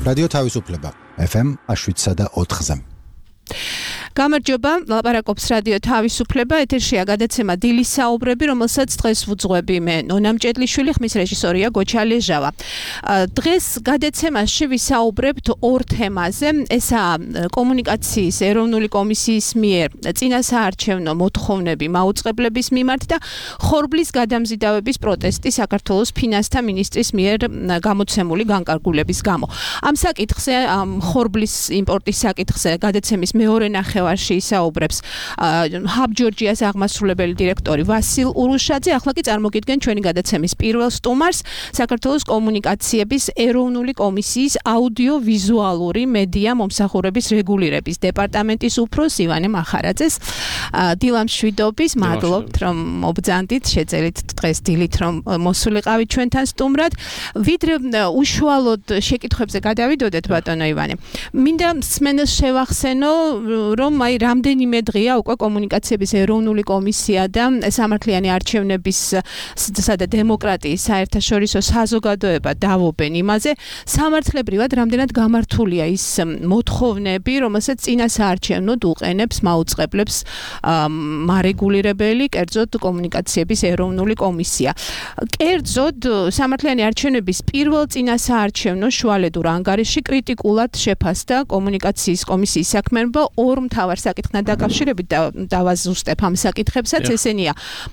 რადიო თავისუფლება FM 107.4-ზე. გამარჯობა, ლაპარაკობს რადიო თავისუფლება, ეთერშია გადაცემა დილის საუბრები, რომელსაც დღეს ვუძღვები მე, ნონა მჭედლიშვილი, ხმის რეჟისორია გოჩა ლეჟავა. დღეს გადაცემაში ვისაუბრებთ ორ თემაზე, ესაა კომუნიკაციის ეროვნული კომისიის მიერ წინასაარჩევნო მოთხოვნები მაუწყებლების მიმართ და ხორბლის გადამზიდავების პროტესტი საქართველოს ფინანსთა მინისტრის მიერ გამოცემული განკარგულების გამო. ამ საკითხზე, ხორბლის იმპორტის საკითხზე გადაცემის მეორე ნახევარში ისაუბრებს ჰაბ ჯორჯიას აღმასრულებელი დირექტორი ვასილ ურუშაძე. ახლა კი წარმოგიდგენ ჩვენი გადაცემის პირველ სტუმარს, საქართველოს კომუნიკაციების ეროვნული კომისიის აუდიო-ვიზუალური მედია მომსახურების რეგულირების დეპარტამენტის უფროს ივანე მახარაძეს. დილამშვიდობის, მადლობთ რომ მობრძანდით, შეძელით დღეს დილით რომ მოსულიყავით ჩვენთან სტუმრად. ვიდრე უშუალოდ შეკითხვებზე გადავიდოდეთ ბატონო ივანე. მინდა მსმენელს შევახსენო რომ აი რამდენიმე დღეა უკვე კომუნიკაციების ეროვნული კომისია და სამართლიანი არჩევნებისა და დემოკრატიის საერთაშორისო საზოგადოება დავობენ იმაზე, სამართლებრივად რამდენად გამართულია ის მოთხოვნები, რომელსაც წინასაარჩევნოდ უყენებს მაუწყებლებს მარეგულირებელი, კერძოდ კომუნიკაციების ეროვნული კომისია. კერძოდ სამართლიანი არჩევნების პირველ წინასაარჩევნო შუალედურ ანგარიში კრიტიკულად შეფასდა კომუნიკაციის კომისიის საქმიანობა ორ მთავარ საკითხთან დაკავშირებით დავაზუსტებ ამ საკითხებსაც, ესენია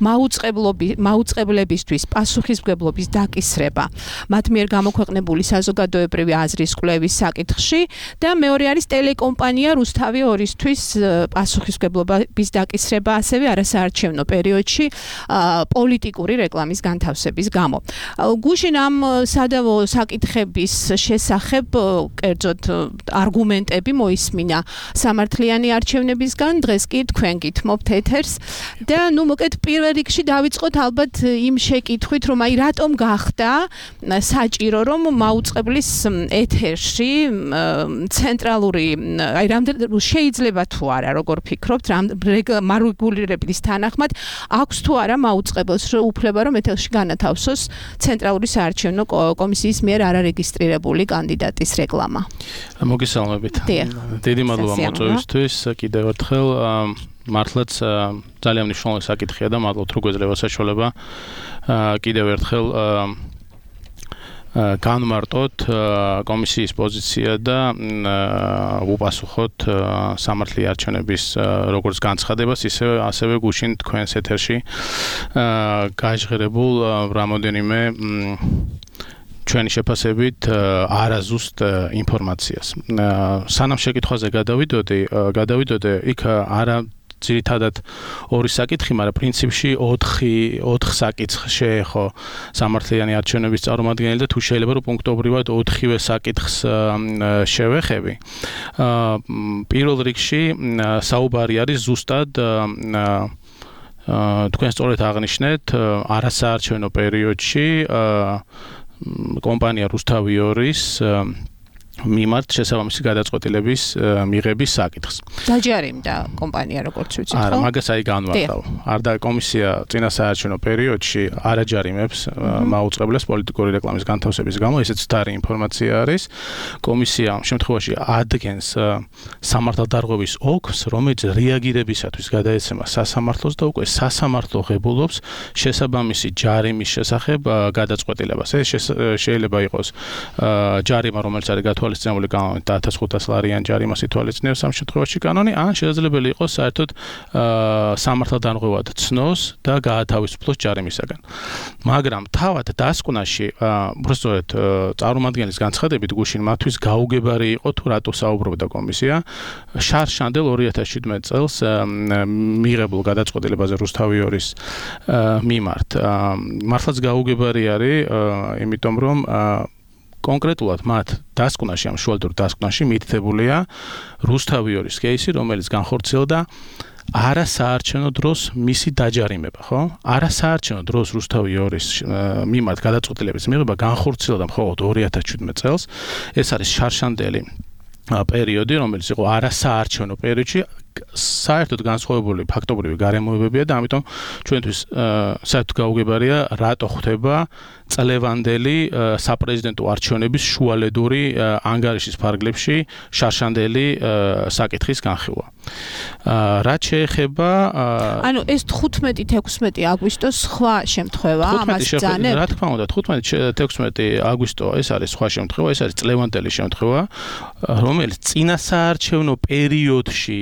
მაუწყებლებისთვის პასუხისმგებლობის დაკისრება მათ მიერ გამოქვეყნებული საზოგადოებრივი აზრის კვლევის საკითხში და მეორე არის ტელეკომპანია რუსთავი 2-ისთვის პასუხისმგებლობის დაკისრება ასევე არასაარჩევნო პერიოდში პოლიტიკური რეკლამის განთავსების გამო. გუშინ ამ სადავო საკითხების შესახებ კერძოდ არგუმენტები მოისმინა სამართლიანი არჩევნებისგან, დღეს კი თქვენ გითმობთ ეთერს და მოკეთ პირველ რიგში დავიწყოთ ალბათ იმ შეკითხვით, რომ აი რატომ გახდა საჭირო რომ მაუწყებლის ეთერში ცენტრალური აი რამდენ შეიძლება თუ არა როგორ ფიქრობთ მარეგულირების თანახმად აქვს თუ არა მაუწყებელს უფლება რომ ეთერში განათავსოს ცენტრალური საარჩევნო კომისიის მიერ არარეგისტრირებული კანდიდატის რეკლამა. მოგესალმებით. დიდი მადლობა მოწვევისთვის კიდევ ერთხელ მართლაც ძალიან მნიშვნელოვანი საკითხია და მადლობთ რომ გვეძლევა საშუალება კიდევ ერთხელ განმარტოთ კომისიის პოზიცია და უპასუხოთ სამართლიანი არჩევნების როგორც განცხადებას, ასევე გუშინ თქვენს ეთერში გაჟღერებულ რამოდენიმე ჩვენი შეფასებით არაზუსტ ინფორმაციას. სანამ შეკითხვაზე გადავიდოდე, იქ არა ძირითადად ორი საკითხი, მაგრამ პრინციპში 4 საკითხს შეეხო სამართლიანი არჩევნების წარმომადგენელი და თუ შეიძლება რომ პუნქტობრივად 4-ვე საკითხს შევეხები. პირველ რიგში საუბარი არის ზუსტად თქვენ სწორედ აღნიშნეთ არასაარჩევნო პერიოდში კომპანია რუსთავი 2-ის მიმართ შესაბამისი გადაწყვეტილების მიღების საკითხს. დაჯარიმდა კომპანია როგორც ვიცით, ხო? არა, მაგას აი განვარტავ. არ და კომისია წინასაარჩევნო პერიოდში არ აჯარიმებს მაუწყებლებს პოლიტიკური რეკლამის განთავსების გამო, ესეც თარი ინფორმაცია არის. კომისია ამ შემთხვევაში ადგენს სამართალდარღვევის ოლქს, რომელიც რეაგირებისათვის გადაეცემა სასამართლოს და უკვე სასამართლო ღებულობს შესაბამისი ჯარიმის შესახებ გადაწყვეტილებას. ეს შეიძლება იყოს ჯარიმა, რომელიც არის თვალისწინებული კანონით 1500 ლარიან ჯარიმას ითვალისწინებს ამ შემთხვევაში კანონი, ან შესაძლებელი იყოს საერთოდ სამართალდარღვევად ცნოს და გაათავისუფლოს ჯარიმისაგან. მაგრამ თავად დასკვნაში, უბრალოდ წარმომადგენლის განცხადებით გუშინ მათთვის გაუგებარი იყო თუ რატო საუბრობდა კომისია შარშანდელ 2017 წელს მიღებულ გადაწყვეტილებაზე რუსთავი 2-ის მიმართ. მართლაც გაუგებარი არის, იმიტომ რომ კონკრეტულად მათ დასკვნაში, ამ შუალედურ დასკვნაში მითითებულია რუსთავი 2-ის кейსი, რომელიც განხორციელდა არასაარჩევნო დროს მისი დაჯარიმება, ხო? არასაარჩევნო დროს რუსთავი 2-ის მიმართ გადაწყვეტილების მიღება განხორციელდა მხოლოდ 2017 წელს. ეს არის შარშანდელი პერიოდი, რომელიც იყო არასაარჩევნო პერიოდში, საერთოდ განსხვავებული ფაქტობრივი გარემოებებია და ამიტომ ჩვენთვის საერთოდ გაუგებარია რატო ხდება წლევანდელი საპრეზიდენტო არჩევნების შუალედური ანგარიშის ფარგლებში შარშანდელი საკითხის განხილვა. რაც შეეხება ანუ ეს 15-16 აგვისტოს სხვა შემთხვევა ამას ძანებ? რა თქმა უნდა 15-16 აგვისტო ეს არის სხვა შემთხვევა, ეს არის წლევანდელი შემთხვევა, რომელიც წინასაარჩევნო პერიოდში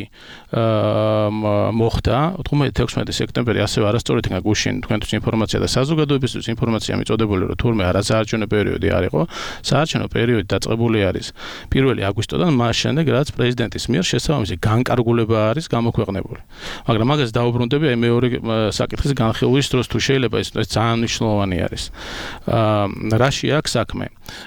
მოხდა 15-16 სექტემბერი ასევე არასწორად იქნა გუშინ თქვენთვის ინფორმაცია და საზოგადოებისთვის ინფორმაცია მიწოდებული რომ თურმე არასაარჩევნო პერიოდი არ იყო. საარჩევნო პერიოდი დაწყებული არის 1 აგვისტოდან მას შემდეგ რაც პრეზიდენტის მიერ შესაბამისი განკარგულება არის გამოქვეყნებული. მაგრამ მაგას დაუბრუნდები აი მეორე საკითხის განხილვის დროს თუ შეიძლება ეს ძალიან მნიშვნელოვანი არის. რაში აქვს საქმე?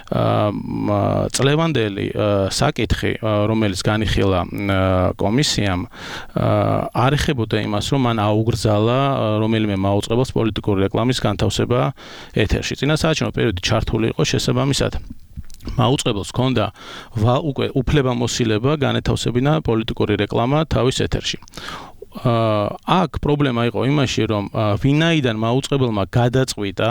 წლევანდელი საკითხი, რომელიც განიხილა კომისიამ, არ ეხებოდა იმას, რომ მან აუგრძალა რომელიმე მაუწყებელს პოლიტიკური რეკლამის განთავსება ეთერში. წინასაარჩევნო პერიოდი ჩართული იყო შესაბამისად მაუწყებელს ჰქონდა უკვე უფლებამოსილება განეთავსებინა პოლიტიკური რეკლამა თავის ეთერში. აქ პრობლემა იყო იმაში, რომ ვინაიდან მაუწყებელმა გადაწყვიტა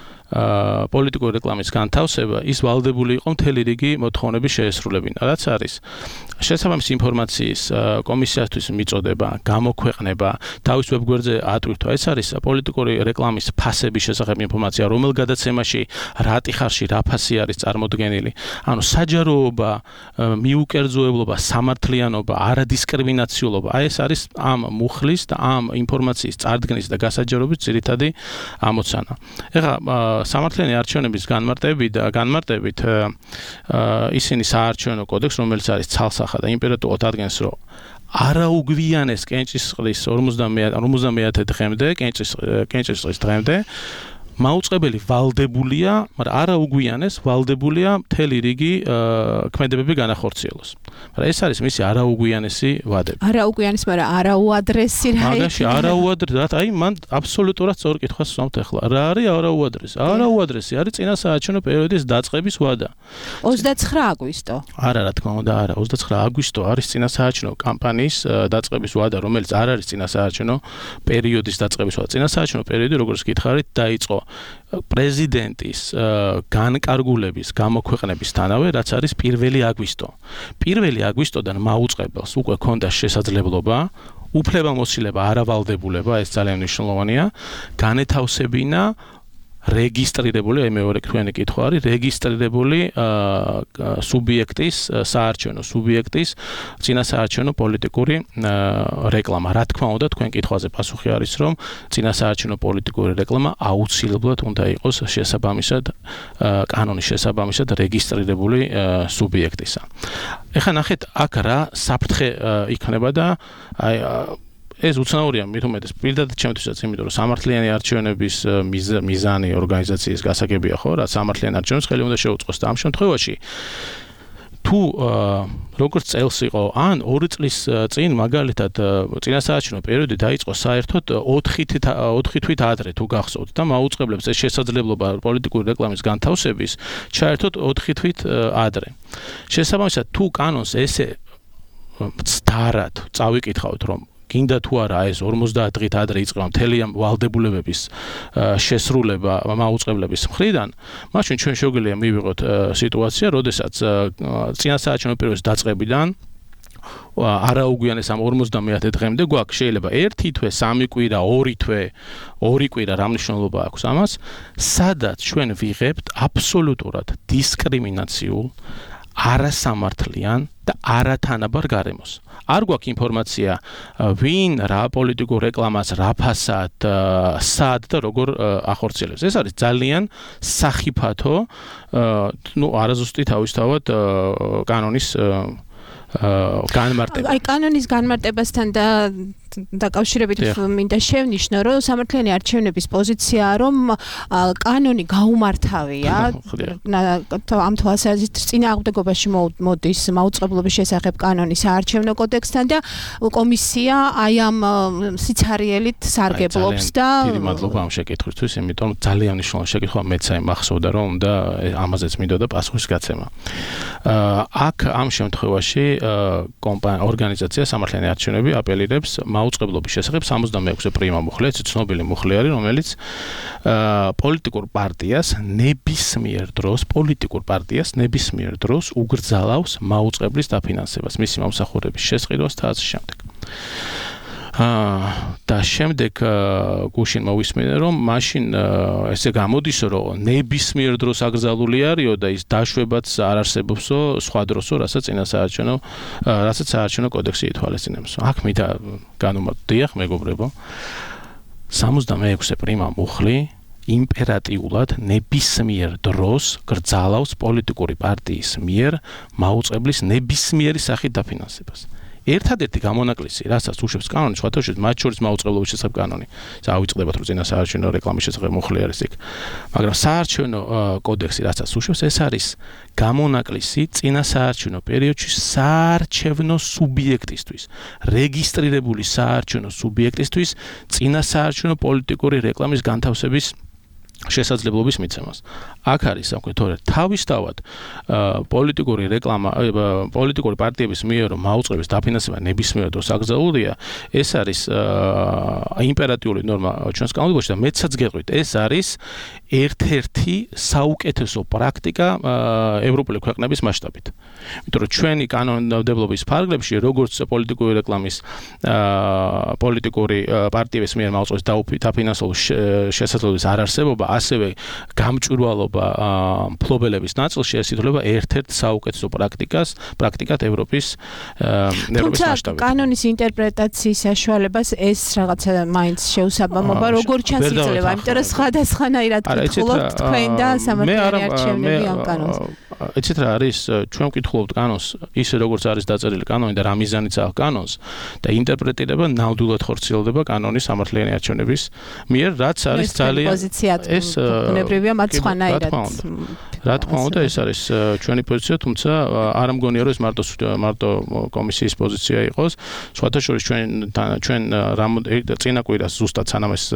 პოლიტიკური რეკლამის განთავსება, ის ვალდებული იყო მთელი რიგი მოთხოვნების შეესრულებინა. რაც არის შესაბამისი ინფორმაციის კომისიასთვის მიწოდება, გამოქვეყნება, თავის ვებგვერდზე ატვირთვა. ეს არის პოლიტიკური რეკლამის ფასების შესახებ ინფორმაცია, რომელ გადაცემაში, რა ტიხარში, რა ფასი არის წარმოდგენილი. ანუ საჯაროობა, მიუკერძოებლობა, სამართლიანობა, არადისკრიმინაციულობა. აი ეს არის ამ მუხლის და ამ ინფორმაციის წარდგენის და გასაჯაროების ძირითადი ამოცანა. ეხლა სამართლიანი არჩევნების განმარტებით ისინი საარჩევნო კოდექსს, რომელიც არის ცალსახა და იმპერატორულად ადგენს, რომ არაუგვიანეს კენჭისყრის 50 დღემდე, კენჭისყრის დღემდე მაუწყებელი ვალდებულია, მაგრამ არაუგვიანეს ვალდებულია მთელი რიგი ქმედებები განახორციელოს. მაგრამ ეს არის მისი არაუგვიანესი ვადები. არაუგვიანეს, მაგრამ არაუადრესი რა. მაგაში არაუადრესი, აი მან აბსოლუტურად სწორ კითხვას ვსვამთ ახლა. რა არის არაუადრესი? არაუადრესი არის წინასაარჩევნო პერიოდის დაწყების ვადა. 29 აგვისტო. არა, რა თქმა უნდა, არა. 29 აგვისტო არის წინასაარჩევნო კამპანიის დაწყების ვადა, რომელიც არ არის წინასაარჩევნო პერიოდის დაწყების ვადა. წინასაარჩევნო პერიოდი, როგორც გითხარით, დაიწყო პრეზიდენტის განკარგულების გამოქვეყნებისთანავე, რაც არის 1 აგვისტო. 1 აგვისტოდან მაუწყებელს უკვე ჰქონდა შესაძლებლობა, უფლებამოსილება, არავალდებულება, ეს ძალიან მნიშვნელოვანია, განეთავსებინა რეგისტრირებული, აი მეორე თქვენი კითხვა არის, რეგისტრირებული სუბიექტის, საარჩევნო სუბიექტის წინასაარჩევნო პოლიტიკური რეკლამა. რა თქმა უნდა, თქვენ კითხვაზე პასუხი არის, რომ წინასაარჩევნო პოლიტიკური რეკლამა აუცილებლად უნდა იყოს შესაბამისად კანონის შესაბამისად რეგისტრირებული სუბიექტისა. ეხლა ნახეთ, აქ რა საფრთხე იქნება და აი ეს უცნაურია მით უმეტეს პირდადად ჩემთვისაც, იმიტომ რომ სამართლიანი არჩევნების მიზანი ორგანიზაციის გასაგებია ხო, რაც სამართლიანი არჩევნებს ხელი უნდა შეუწყოს და ამ შემთხვევაში თუ როგორც წელს იყო, ან 2 წლის წინ მაგალითად წინასაარჩევნო პერიოდი დაიწყო საერთოდ 4 თვით ადრე თუ გახსოვთ და მაუწყებლებს ეს შესაძლებლობა პოლიტიკური რეკლამის განთავსების ჩაერთოთ 4 თვით ადრე. შესაბამისად თუ კანონს ესე მცდარად წავიკითხავთ, რომ გინდა თუ არა ეს 50 დღით ადრე იწყება მთელი ამ ვალდებულებების შესრულება მაუწყებლების მხრიდან, მაშინ ჩვენ შეგვიძლია მივიღოთ სიტუაცია, როდესაც წინასაარჩევნო პერიოდის დაწყებიდან არაუგვიანეს ამ 50 დღემდე გვაქვს შეიძლება 1 თვე, 3 კვირა, 2 კვირა, რა მნიშვნელობა აქვს ამას, სადაც ჩვენ ვიღებთ აბსოლუტურად დისკრიმინაციულ, არასამართლიან და არათანაბარ გარემოს. არ გვაქვს ინფორმაცია, ვინ რა პოლიტიკურ რეკლამას, რა ფასად, სად და როგორ ახორციელებს. ეს არის ძალიან სახიფათო, არაზუსტი თავისთავად კანონის განმარტება. აი კანონის განმარტებასთან დაკავშირებით მინდა შევნიშნო, რომ სამართლიანი არჩევნების პოზიციაა, რომ კანონი გაუმართავია. ამ თვალსაზრისით წინააღმდეგობაში მოდის მაუწყებლობის შესახებ კანონის საარჩევნო კოდექსთან და კომისია აი ამ სიცარიელით სარგებლობს და დიდი მადლობა ამ შეკითხვისთვის, იმიტომ ძალიან მნიშვნელოვანი შეკითხვა მეც აი მახსოვდა, რომ უნდა ამაზეც მინდოდა პასუხის გაცემა. აქ ამ შემთხვევაში ორგანიზაცია სამართლიანი არჩევნები აპელირებს მაუწყებლობის შესახებ 66-ე პრიმა მუხლი, ეს ცნობილი მუხლი არის, რომელიც პოლიტიკურ პარტიას ნებისმიერ დროს უგრძალავს მაუწყებლის დაფინანსებას, მისი მომსახურების შესყიდვას და ასე შემდეგ. და შემდეგ გუშინ მოვისმინე რომ მაშინ ესე გამოდის რომ ნებისმიერ დროს აკრძალული არისო და ის დაშვებაც არ არსებობსო სხვა დროსო რასაც საარჩევნო კოდექსი ითვალისწინებს. აქ მინდა განუმარტდიახ მეგობრებო 66-ე პრიმა მუხლი იმპერატიულად ნებისმიერ დროს გრძალავს პოლიტიკური პარტიის მიერ მაუწყებლის ნებისმიერი სახით დაფინანსებას. ერთადერთი გამონაკლისი, რასაც უშვებს კანონი, სხვათა შორის მათ შორის მაუწყებლობის შესახებ კანონი. ავიწყდებათ რომ წინა საარჩევნო რეკლამის შესახებ მუხლი არის იქ. მაგრამ საარჩევნო კოდექსი, რასაც უშვებს, ეს არის გამონაკლისი წინა საარჩევნო პერიოდში საარჩევნო სუბიექტისთვის, რეგისტრირებული საარჩევნო სუბიექტისთვის წინა საარჩევნო პოლიტიკური რეკლამის განთავსების შესაძლებლობის მიცემას. აქ არის საქმე, თორე თავისთავად პოლიტიკური რეკლამა, პოლიტიკური პარტიების მიერ მაუწყებლის დაფინანსება ნებისმიერ დროს აკრძალულია, ეს არის იმპერატიული ნორმა ჩვენს კანონებში და მეცაც გეტყვით, ეს არის ერთ-ერთი საუკეთესო პრაქტიკა ევროპული ქვეყნების მასშტაბით. იმიტომ რომ ჩვენი კანონმდებლობის ფარგლებში როგორც პოლიტიკური რეკლამის პოლიტიკური პარტიების მიერ მაუწყებლის დაფინანსების შესაძლებლობის არ არსებობა ასევე გამჭვირვალობა მფლობელების ნაწილში ეს ითვლება ერთ-ერთ საუკეთესო პრაქტიკად ევროპის მასშტაბით. კანონის ინტერპრეტაციის საშუალებას ეს რაღაცა მაინც შეუსაბამობა როგორ ჩანს იძლევა, იმიტომ რომ სხვადასხვანაირად კითხულობთ თქვენ და სამართლიანი არჩევნები ამ კანონს. იცით რა არის, ჩვენ ვკითხულობთ კანონს ისე როგორც არის დაწერილი კანონი და რა მიზანიც აქვს კანონს და ინტერპრეტირება ნამდვილად ხორციელდება კანონის სამართლიანი არჩევნების მიერ, რაც არის ძალიან ეს ბუნებრივია მათ სხვანაირად. რა თქმა უნდა, ეს არის ჩვენი პოზიცია, თუმცა არ მგონია რომ ეს მარტო კომისიის პოზიცია იყოს. სხვათა შორის ჩვენ წინა კვირას ზუსტად სანამ ეს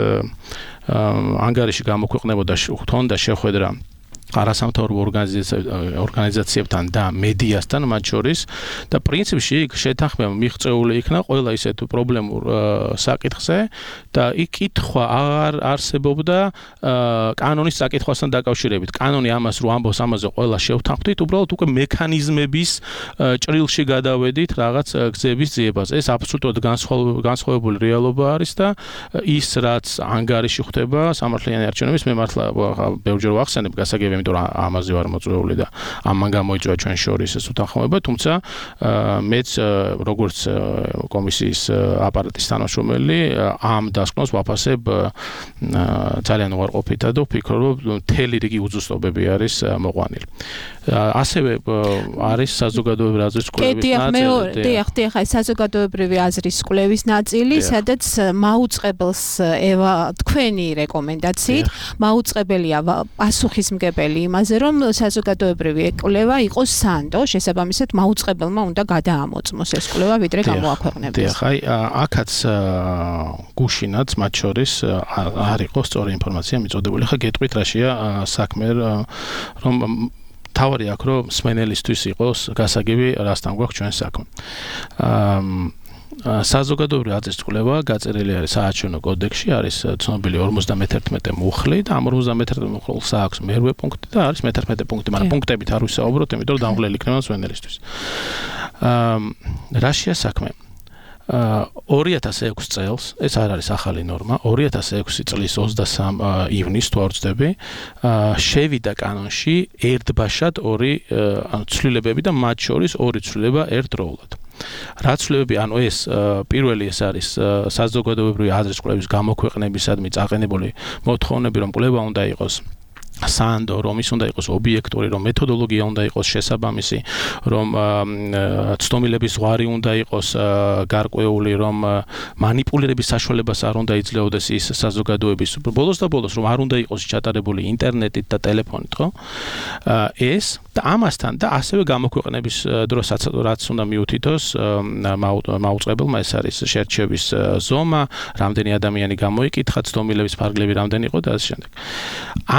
ანგარიში გამოქვეყნებოდა თონდა შეხვედრა არასამთავრობო ორგანიზაციებთან და მედიასთან მათ შორის და პრინციპში იქ შეთანხმება მიღწეული იქნა ყველა ისეთ პრობლემურ საკითხზე და იქ კითხვა აღარ არსებობდა კანონის საკითხვასთან დაკავშირებით. კანონი ამას რო ამბობს ამაზე ყველა შევთანხმდით, უბრალოდ უკვე მექანიზმების ჭრილში გადავედით რაღაც გზების ძიებას. ეს აბსოლუტურად განსხვავებული რეალობა არის და ის რაც ანგარიში ხდება სამართლიანი არჩევნების მე მართლა ბევრჯერ ვახსენებ გასაგებია იმიტომ რომ ამაზე ვარ მოწვეული და ამან გამოიწვია ჩვენ შორის ეს უთანხმოება, თუმცა მეც როგორც კომისიის აპარატის თანამშრომელი ამ დასკვნას ვაფასებ ძალიან უარყოფითა და ვფიქრობ რომ მთელი რიგი უზუსტობები არის მოყვანილი. ასევე არის საზოგადოებრივი აზრის კვლევის ნაწილი. დიახ, საზოგადოებრივი აზრის კვლევის ნაწილი, სადაც მაუწყებელს თქვენი რეკომენდაციით მაუწყებელია პასუხისმგებელი იმაზე, რომ საზოგადოებრივი კვლევა იყოს სანდო, შესაბამისად მაუწყებელმა უნდა გადაამოწმოს ეს კვლევა, ვიდრე გამოაქვეყნებდეს. დიახ, აქაც გუშინაც მათ შორის არ იყო სწორი ინფორმაცია მიწოდებული. ხა გეტყვით რაშია საქმე, რომ თავარი აქ რომ მსმენელისთვის იყოს გასაგები რასთან გვაქვს ჩვენ საქმე. საზოგადოებრივი აზრის კვლევა გაწერილი არის საარჩევნო კოდექსში, არის ცნობილი 51 მუხლი და ამ 51 მუხლს აქვს მერვე პუნქტი და არის მე-11 პუნქტი, მაგრამ პუნქტებით არ ვისაუბროთ, იმიტომ რომ დამღლელი იქნება მსმენელისთვის. რაშია საქმე? 2006 წელს, ეს არ არის ახალი ნორმა, 2006 წლის 23 ივნისს თუ არ ვცდები, შევიდა კანონში ერთბაშად ორი ცვლილებები და მათ შორის ორი ცვლილება ერთდროულად. რა ცვლილებები, ანუ ეს პირველი ეს არის საზოგადოებრივი აზრის კვლევის გამოქვეყნებისადმი წაყენებული მოთხოვნები, რომ კვლევა უნდა იყოს სანდო, რომ ის უნდა იყოს ობიექტური, რომ მეთოდოლოგია უნდა იყოს შესაბამისი, რომ ცდომილების ზღვარი უნდა იყოს გარკვეული, რომ მანიპულირების საშუალებას არ უნდა იძლეოდეს ის საზოგადოების ბოლოს და ბოლოს, რომ არ უნდა იყოს ჩატარებული ინტერნეტით და ტელეფონით, ხო? ეს და ამასთან და ასევე გამოქვეყნების დროსაც რაც უნდა მიუთითოს მაუწყებელმა, ეს არის შერჩევის ზომა, რამდენი ადამიანი გამოიკითხა, ცდომილების ფარგლები რამდენი იყო და ასე შემდეგ. ამასთან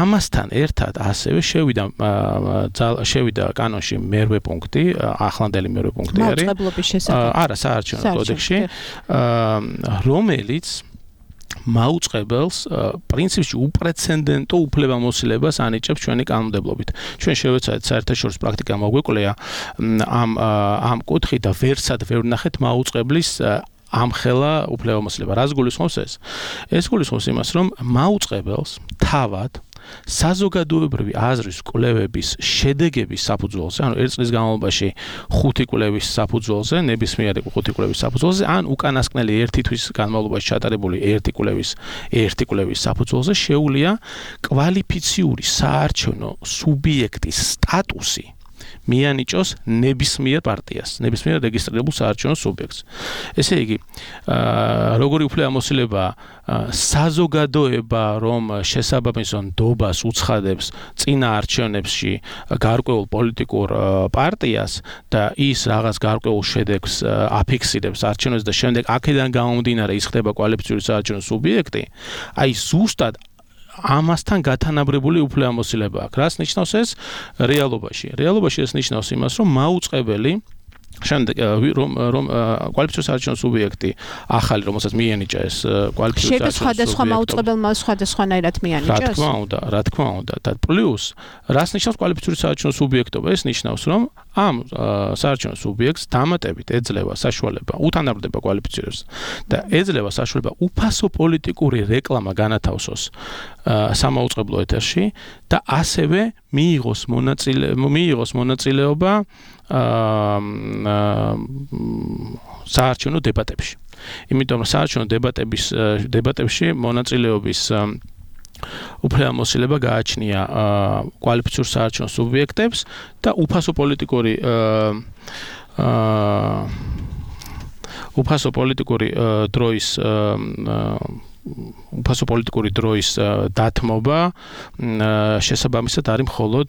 მასთან ერთად ასევე შევიდა კანონში მერვე პუნქტი, ახლანდელი მერვე პუნქტი არის. მაუწყებლობის შესახებ. არა, საარჩევნო კოდექსში, რომელიც მაუწყებელს პრინციპში უპრეცედენტო უფლებამოსილებას ანიჭებს ჩვენი კანონმდებლობით. ჩვენ შევეცადეთ საერთაშორისო პრაქტიკა მოგვეკლია ამ კუთხით და ვერსად ვერ ვნახეთ მაუწყებლის ამხელა უფლებამოსილება. რას გულისხმობს ეს? ეს გულისხმობს იმას, რომ მაუწყებელს თავად საზოგადოებრივი აზრის კვლევების შედეგების საფუძველზე, ანუ ერთ წლის განმავლობაში 5 კვლევის საფუძველზე, ნებისმიერი 5 კვლევის საფუძველზე, ან უკანასკნელი 1 თვის განმავლობაში ჩატარებული 1 კვლევის საფუძველზე შეუძლია კვალიფიციური საარჩევნო სუბიექტის სტატუსი მიანიჭოს ნებისმიერ პარტიას, ნებისმიერ რეგისტრირებულ საარჩევნო სუბიექტს. ესე იგი, როგორი უფლებამოსილება საზოგადოება, რომ შესაბამის ნდობას უცხადებს წინა არჩევნებში გარკვეულ პოლიტიკურ პარტიას და ის რაღაც გარკვეულ შედეგს აფიქსირებს არჩევნებზე და შემდეგ აქედან გამომდინარე ის ხდება კვალიფიციური საარჩევნო სუბიექტი, აი ზუსტად ამასთან გათანაბრებული უფლებამოსილება აქვს. რას ნიშნავს ეს რეალობაში? რეალობაში ეს ნიშნავს იმას, რომ მაუწყებელი შემდეგ რომ კვალიფიციური საარჩევნო სუბიექტი ახალი, რომელსაც მიენიჭა ეს კვალიფიციური საარჩევნო სუბიექტი. სხვადასხვა მაუწყებელმა სხვადასხვანაირად მიენიჭოს? რა თქმა უნდა. და პლუს, რას ნიშნავს კვალიფიციური საარჩევნო სუბიექტობა? ეს ნიშნავს, რომ ამ საარჩევნო სუბიექტს დამატებით ეძლევა საშუალება, უთანაბრდება კვალიფიცირებს და ეძლევა საშუალება უფასო პოლიტიკური რეკლამა განათავსოს სამაუწყებლო ეთერში და ასევე მიიღოს მონაწილეობა საარჩევნო დებატებში. იმიტომ რომ საარჩევნო დებატებში მონაწილეობის უფლებამოსილება გააჩნია კვალიფიციურ საარჩევნო სუბიექტებს და უფასო პოლიტიკური დროის დათმობა შესაბამისად არის მხოლოდ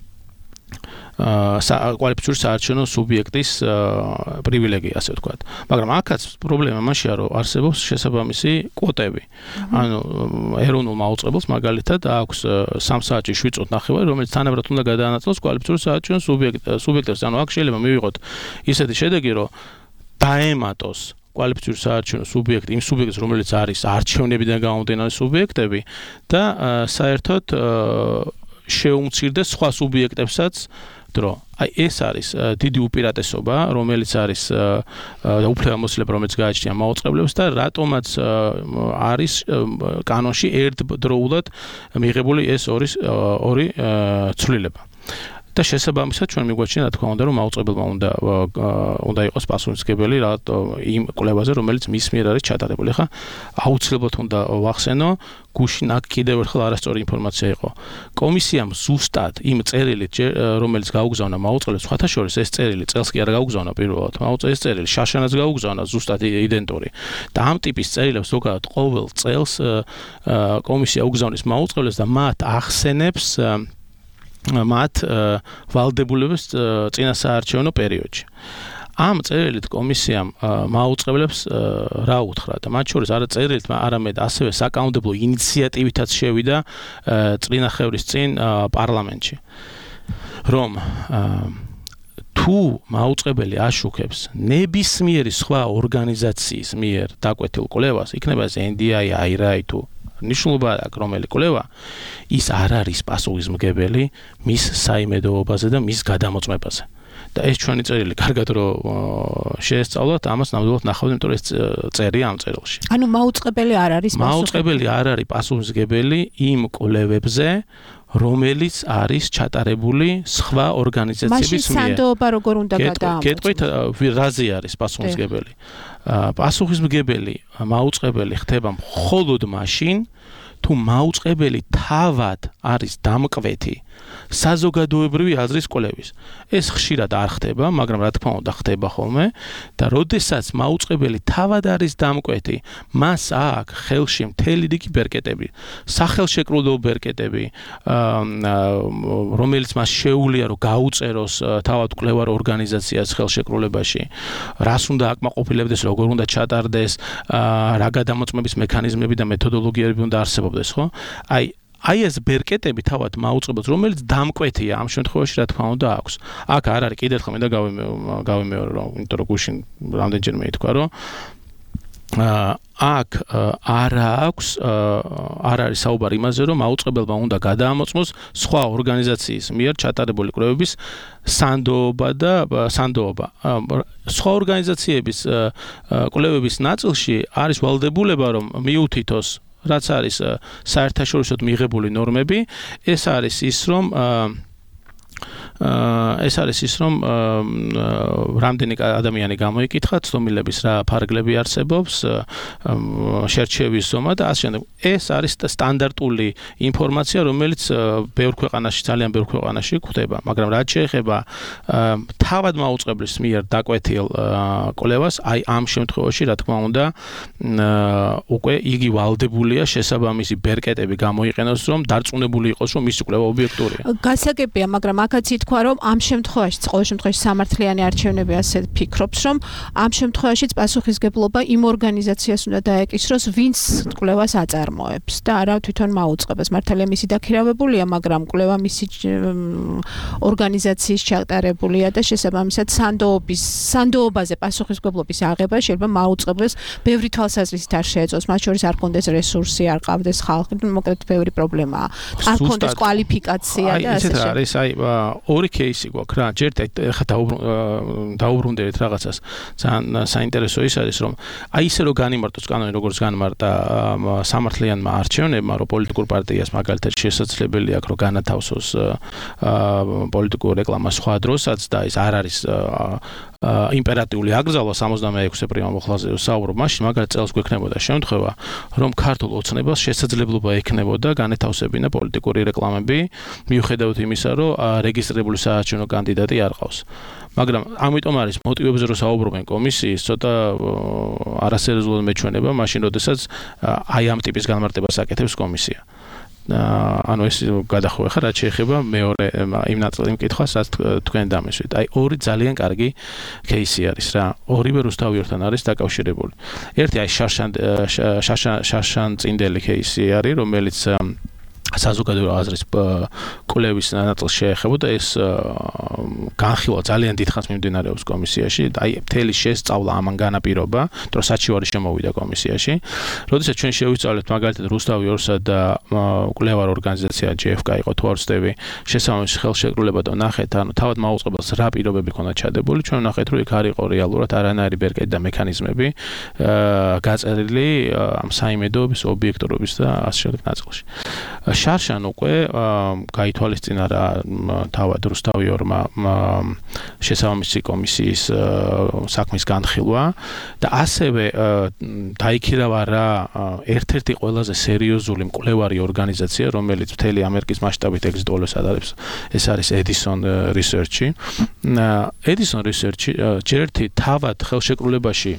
კვალიფიციური საარჩევნო სუბიექტის პრივილეგია, ასე ვთქვათ. მაგრამ აქაც პრობლემა მაშია, რომ არსებობს შესაბამისი კვოტები. ანუ ეროვნულ მაუწყებელს მაგალითად აქვს 3 საათში 7 წუთი ნახევარი, რომელიც თანაბრად უნდა გადაანაწილოს კვალიფიციური საარჩევნო სუბიექტებს. ანუ აქ შეიძლება მივიღოთ ისეთი შედეგი, რომ დაემატოს კვალიფიციური საარჩევნო სუბიექტი იმ სუბიექტს, რომელიც არის არჩევნებიდან გამომდინარე სუბიექტები და საერთოდ შეუმცირდეს სხვა სუბიექტებსაც დრო. აი ეს არის დიდი უპირატესობა, რომელიც არის უფლებამოსილება, რომელიც გააჩნია მაუწყებლებს და რატომაც არის კანონში ერთდროულად მიღებული ეს ორი ცვლილება. და შესაბამისად ჩვენ მიგვაჩნია, რა თქმა უნდა, რომ მაუწყებელმა უნდა იყოს პასუხისმგებელი იმ კვლევაზე, რომელიც მის მიერ არის ჩატარებული. ხა აუცილებლად უნდა ვახსენო, გუშინ აქ კიდევ ერთხელ არასწორი ინფორმაცია იყო. კომისიამ ზუსტად იმ წერილით, რომელიც გაუგზავნა მაუწყებლებს, სხვათა შორის ეს წერილი წელს კი არ გაუგზავნა პირველად. ეს წერილი შაშანაც გაუგზავნა ზუსტად იდენტური. და ამ ტიპის წერილებს ზოგადად ყოველ წელს კომისია უგზავნის მაუწყებლებს და მათ ახსენებს მათ ვალდებულებას წინა საარჩევნო პერიოდში. ამ წერილით კომისიამ მაუწყებლებს რა უთხრა და მათ შორის არა წერილით, არამედ ასევე საკანონმდებლო ინიციატივითაც შევიდა წინახევრის წინ პარლამენტში. რომ თუ მაუწყებელი აშუქებს ნებისმიერი სხვა ორგანიზაციის მიერ დაკვეთილ კვლევას, იქნება ეს NDI, IRI თუ ნიშნულობა აქვს რომელი კვლევა, ის არ არის პასუხისმგებელი მის საიმედოობაზე და მის გადამოწმებაზე. და ეს ჩვენი წერილი კარგად რომ შეესწავლოთ, ამას ნამდვილად ნახავთ, იმიტომ რომ ეს წერია ამ წერილში. ანუ მაუწყებელი არ არის პასუხისმგებელი იმ კვლევებზე, რომელიც არის ჩატარებული სხვა ორგანიზაციების მიერ. მაშინ სანდოობა როგორ უნდა გადაამოწმოს? გეტყვით, რაზე არის პასუხისმგებელი? პასუხისმგებელი მაუწყებელი ხდება მხოლოდ მაშინ, თუ მაუწყებელი თავად არის დამკვეთი საზოგადოებრივი აზრის კვლევის. ეს ხშირად არ ხდება, მაგრამ რა თქმა უნდა ხდება ხოლმე და როდესაც მაუწყებელი თავად არის დამკვეთი, მას აქვს ხელში მთელი რიგი ბერკეტები, სახელშეკრულებო ბერკეტები, რომელიც მას შეუძლია რომ გაუწეროს თავად კვლევარ ორგანიზაციას ხელშეკრულებაში, რას უნდა აკმაყოფილებდეს, როგორ უნდა ჩატარდეს, რა გადამოწმების მექანიზმები და მეთოდოლოგიები უნდა არსებობდეს, ხო? აი აი ეს ბერკეტები თავად მაუწყებელს, რომელიც დამკვეთია ამ შემთხვევაში, რა თქმა უნდა, აქვს. აქ არ არის კიდევ ერთხელ მინდა გავიმეორო, იმიტომ რომ გუშინ რამდენჯერმე ითქვა, რომ აქ არ არის საუბარი იმაზე, რომ მაუწყებელმა უნდა გადაამოწმოს სხვა ორგანიზაციის მიერ ჩატარებული კვლევების სანდოობა. სხვა ორგანიზაციების კვლევების ნაწილში არის ვალდებულება, რომ მიუთითოს, რაც არის საერთაშორისოდ მიღებული ნორმები, ეს არის ის, რომ რამდენი ადამიანი გამოიკითხა, ცნობილების რა ფარგლები არსებობს, შერჩევის ზომა და ასე შემდეგ. ეს არის სტანდარტული ინფორმაცია, რომელიც ძალიან ბევრ ქვეყანაში გვხვდება, მაგრამ რაც შეეხება თავად მაუწყებლის მიერ დაკვეთილ კვლევას, აი ამ შემთხვევაში, რა თქმა უნდა, უკვე იგი ვალდებულია შესაბამისი ბერკეტები გამოიყენოს, რომ დარწმუნებული იყოს, რომ მისი კვლევა ობიექტურია. გასაგებია, მაგრამ აქაც ითქვა, რომ ამ შემთხვევაში, ყოველ შემთხვევაში სამართლიანი არჩევნები ასე ფიქრობს, რომ ამ შემთხვევაშიც პასუხისგებლობა იმ ორგანიზაციას უნდა დაეკისროს, ვინც კვლევას აწარმოებს და არა თვითონ მაუწყებელს. მართალია მისი დაქირავებულია, მაგრამ კვლევა მისი ორგანიზაციის ჩატარებულია და შესაბამისად სანდოობაზე პასუხისგებლობის აღება შეიძლება მაუწყებელს ბევრი თვალსაზრისით არ შეეწოს, მათ შორის არ კონდეს რესურსი, არ ყავდეს ხალხი, მოკლედ ბევრი პრობლემაა. არ კონდეს კვალიფიკაცია და ასე შემდეგ. აი ორი кейსი გვაქვს რა, ჯერ ხა დაუბრუნდებით რაღაცას. ძალიან საინტერესო ის არის, რომ აი ისე რომ განიმარტოს კანონი, როგორც განმარტა სამართლიანმა არჩევნებმა, რომ პოლიტიკურ პარტიას მაგალითად შესაძლებელი აქვს, რომ განათავსოს პოლიტიკურ რეკლამას სხვა დროსაც და ის არ არის იმპერატიული აკრძალვა 66-ე პრიმა მოხლაზე საუბრობ, მაშინ მაგალითად წელს გვექნებოდა შემთხვევა, რომ ქართულ ოცნებას შესაძლებლობა ექნებოდა განეთავსებინა პოლიტიკური რეკლამები, მიუხედავად იმისა, რომ რეგისტრირებული საარჩევნო კანდიდატი არ ყავს. მაგრამ ამიტომ არის მოტივებზე რომ საუბრობენ კომისიის, ცოტა არასერიოზულად მეჩვენება, მაშინ როდესაც აი ამ ტიპის განმარტებას აკეთებს კომისია. ანუ ეს გადახოვე ხარ, რაც შეეხება მეორე იმ მკითხვას, რაც თქვენ დამესვით. აი ორი ძალიან კარგი кейსი არის რა. ორივე რუსთავიორთან არის დაკავშირებული. ერთი აი შარშან წინდელი кейსი არის, რომელიც საზოგადო აზრის კვლევის ნაწილს შეეხებოდა. ეს განხილვა ძალიან დიდხანს მიმდინარეობს კომისიაში. აი მთელი შესწავლა ამან განაპირობა, რომ საჩივარი შემოვიდა კომისიაში. როდესაც ჩვენ შევისწავლეთ მაგალითად რუსთავი 2-სა და კვლევარ ორგანიზაცია JFK იყო თუ არ ვცდები, შესაბამისი ხელშეკრულება და ნახეთ, ანუ თავად მაუწყებელს რა პირობები ქონდა ჩადებული, ჩვენ ნახეთ, რომ იქ არ იყო რეალურად არანაირი ბერკეტი და მექანიზმები გაწერილი ამ საიმედოების, ობიექტურობის და ასე შემდეგ ნაწილში. შარშან უკვე გაითვალისწინა რა თავად რუსთავი 2-მა შესაბამისი კომისიის საქმის განხილვა და ასევე დაიქირავა რა ერთ-ერთი ყველაზე სერიოზული მკვლევარი ორგანიზაცია, რომელიც მთელი ამერიკის მასშტაბით exit polls ატარებს. ეს არის Edison Research. Edison Research ჯერერთი თავად ხელშეკრულებაში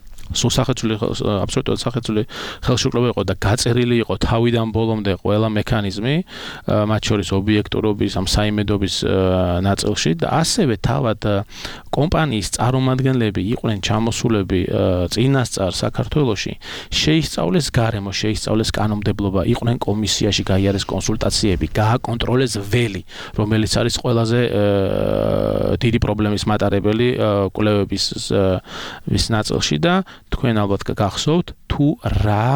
აბსოლუტურად სახეცვლილი ხელშეკრულება იყო და გაწერილი იყო თავიდან ბოლომდე ყველა მექანიზმი, მათ შორის ობიექტურობის, ამ საიმედოების ნაწილში და ასევე თავად კომპანიის წარმომადგენლები იყვნენ ჩამოსულები წინასწარ საქართველოში, შეისწავლეს გარემო, შეისწავლეს კანონმდებლობა, იყვნენ კომისიაში, გაიარეს კონსულტაციები, გააკონტროლეს ველი, რომელიც არის ყველაზე დიდი პრობლემის მატარებელი კვლევების ნაწილში და თქვენ ალბათ გახსოვთ თუ რა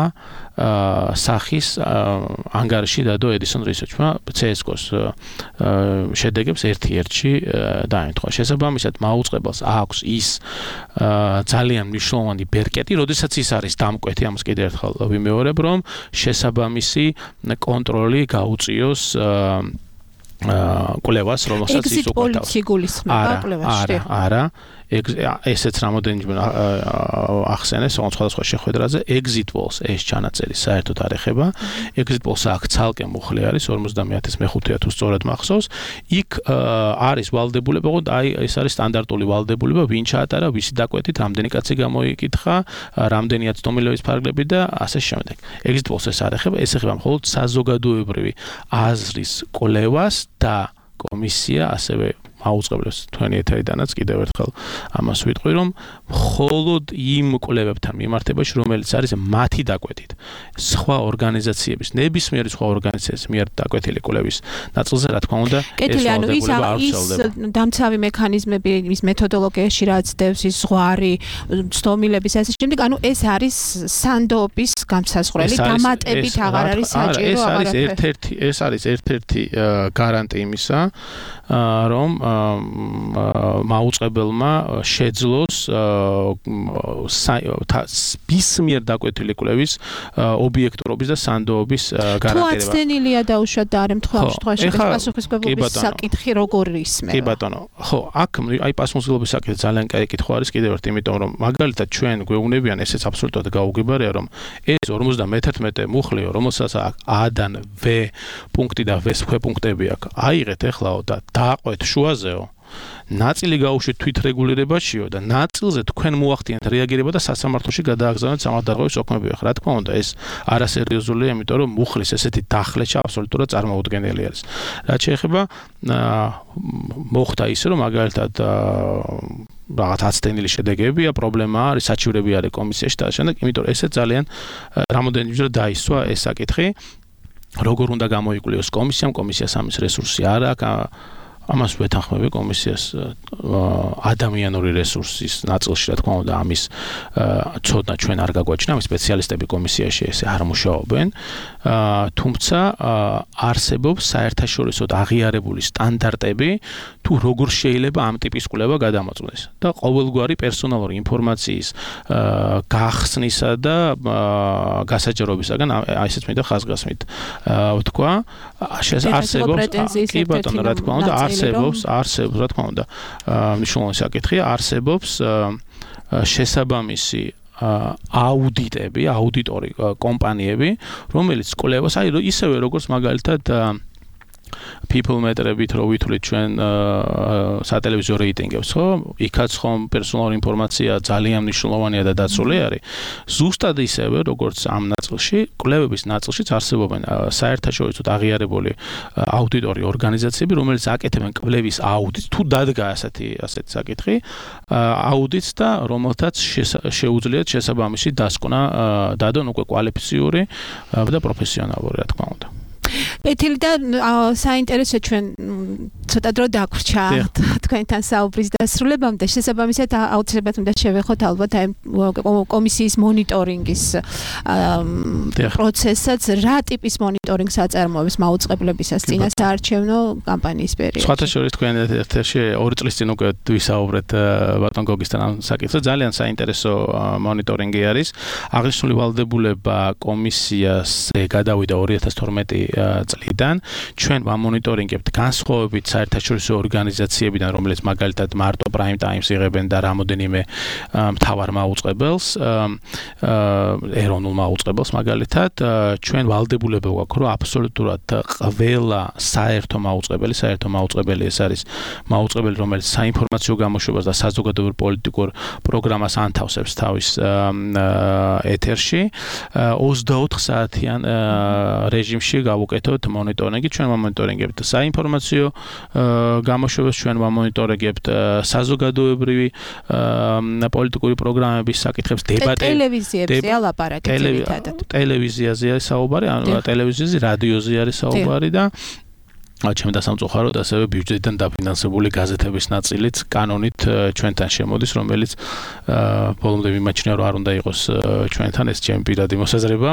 სახის ანგარიში დადო Edison Research-მა CSGO-ს შედეგებს ერთ-ერთში დაემთხვა. შესაბამისად მაუწყებელს აქვს ის ძალიან მნიშვნელოვანი ბერკეტი, როდესაც ის არის დამკვეთი, ამას კიდევ ერთხელ ვიმეორებ, რომ შესაბამისი კონტროლი გაუწიოს კვლევას, რომელსაც ის უკეთავს. არა, ესეც რამოდენიმე ახსენეს სხვადასხვა შეხვედრაზე. exit polls ეს ჩანაწერი საერთოდ არ ეხება. exit polls აქ ცალკე მუხლი არის 50000 მეხუთეა თუ სწორად მახსოვს. იქ არის ვალდებულება, აი ეს არის სტანდარტული ვალდებულება, ვინ ჩაატარა, ვისი დაკვეთით, რამდენი კაცი გამოიკითხა, რამდენია ცნობილების ფარგლები და ასე შემდეგ. exit polls ეს არ ეხება, ეს ეხება მხოლოდ საზოგადოებრივი აზრის კვლევას და კომისია ასევე აუწყებლებს თქვენი ეთერიდანაც კიდევ ერთხელ ამას ვიტყვი, რომ მხოლოდ იმ კვლევებთან მიმართებაში, რომელიც არის მათი დაკვეთით, სხვა ორგანიზაციების, ნებისმიერი სხვა ორგანიზაციის მიერ დაკვეთილი კვლევის ნაწილზე, რა თქმა უნდა, ეს დამცავი მექანიზმები, ის მეთოდოლოგიაში რაც დევს, ის ზღვარი, ცდომილების ასე შემდეგ, ანუ ეს არის სანდოობის განსაზღვრელი, დამატებით აღარ არის საჭირო აღარაფერი. ეს არის ერთ-ერთი გარანტი იმისა, რომ მაუწყებელმა შეძლოს ბისმიერ დაკვეთილი კვლევის ობიექტურობის და სანდოობის გარანტირება. თუ აცდენილია დაუშვათ და არ ემთხვევა შემთხვევაში პასუხისმგებლობის საკითხი როგორ ისმევა? კი ბატონო, ხო, აქ აი პასუხისმგებლობის საკითხი ძალიან კაი კითხვა არის კიდევ ერთ, იმიტომ რომ მაგალითად ჩვენ გვეუბნებიან, ესეც აბსოლუტურად გაუგებარია, რომ ეს 51 მუხლიო, რომელსაც A-დან V პუნქტი და V ქვეპუნქტები აქვს, აიღეთ ეხლაო და დააყვეთ შუაზეო. ნაწილი გაუშვით თვითრეგულირებაშიო და ნაწილზე თქვენ მოახდინეთ რეაგირება და სასამართლოში გადააგზავნეთ სამართალდამცავი საქმეები. რა თქმა უნდა, ეს არასერიოზულია, იმიტომ რომ მუხლის ესეთი დახლეჩა აბსოლუტურად წარმოუდგენელი არის. რაც შეეხება მოხდა ისე, რომ მაგალითად რაღაც აცდენილი შედეგებია, პრობლემა არის, საჩივრები არის კომისიაში და შემდეგ, იმიტომ რომ ესე ძალიან რამოდენიმეჯერ დაისვა ეს საკითხი. როგორ უნდა გამოიკვლიოს კომისიას ამის რესურსი არ აქვს. ამას ვეთანხმები კომისიას ადამიანური რესურსის ნაწილში, რა თქმა უნდა, ამის ცოდნა ჩვენ არ გაგვაჩნია, ამის სპეციალისტები კომისიაში ესე არ მუშაობენ. თუმცა არსებობს საერთაშორისო აღიარებული სტანდარტები, თუ როგორ შეიძლება ამ ტიპის კვლევა გადამოწყვეტს და ყოველგვარი პერსონალური ინფორმაციის გახსნისა და გასაჯაროებისაგან ესეც მინდა ხაზგასმით ვთქვა, არსებობს, კი ბატონო, რა თქმა უნდა, არსებობს, რა თქმა უნდა, მნიშვნელოვანი საკითხია, არსებობს შესაბამისი აუდიტები, აუდიტორი კომპანიები, რომელიც კვლევას, აი ისევე როგორც მაგალითად people matter-ებით რო ვითვლით ჩვენ სატელევიზიო რეიტინგებს, ხო? იქაც ხომ პერსონალური ინფორმაცია ძალიან მნიშვნელოვანია და დაცული არის. ზუსტად ისევე როგორც ამ ნაწილში, კვლევების ნაწილშიც არსებობენ საერთაშორისო აღიარებული აუდიტორი ორგანიზაციები, რომელიც აკეთებენ კვლევის აუდიტს, თუ დადგა ასეთი საკითხი, აუდიტს და რომელთაც შეუძლიათ შესაბამისი დასკვნა დადონ უკვე კვალიფიციური და პროფესიონალური, რა თქმა უნდა. ეთილი და საინტერესო ჩვენ ცოტა დრო დაგვრჩა თქვენთან საუბრის დასრულებამდე შესაბამისად აუცილებლად უნდა შევეხოთ ალბათ აი კომისიის მონიტორინგის პროცესსაც რა ტიპის მონიტორინგს აწარმოებს მაუწყებლებისას წინასაარჩევნო კამპანიის პერიოდში. სხვათა შორის თქვენ ერთ-ერთი 2 წლის წინ უკვე ვისაუბრეთ ბატონ გოგისთან ამ საკითხზე. ძალიან საინტერესო მონიტორინგი არის. აღნიშნული ვალდებულება კომისიაზე გადავიდა 2012 წლიდან. ჩვენ ვამონიტორინგებთ განსხვავებით საერთაშორისო ორგანიზაციებიდან, რომელიც მაგალითად მარტო Prime Times იღებენ და რამოდენიმე მთავარ მაუწყებელს, ეროვნულ მაუწყებელს მაგალითად, ჩვენ ვალდებულება გვაქვს, რომ აბსოლუტურად ყველა საერთო მაუწყებელი ეს არის მაუწყებელი, რომელიც საინფორმაციო გამოშვებას და საზოგადოებრივ პოლიტიკურ პროგრამას ანთავსებს თავის ეთერში, 24 საათიან რეჟიმში გავუკეთოთ მონიტორინგი. ჩვენ ვამონიტორინგებთ საინფორმაციო გამოშვებას, ჩვენ ვამონიტორინგებთ საზოგადოებრივი პოლიტიკური პროგრამების საკითხებს, დებატები, ტელევიზიებზე ლაპარაკი ძირითადად. ტელევიზიაზეა საუბარი, ანუ ტელევიზიაზე, რადიოზე არის საუბარი და ჩემ დასამწუხაროდ ასევე ბიუჯეტიდან დაფინანსებული გაზეთების ნაწილიც კანონით ჩვენთან შემოდის, რომელიც ბოლომდე მიმაჩნია, რომ არ უნდა იყოს ჩვენთან, ეს ჩემი პირადი მოსაზრებაა,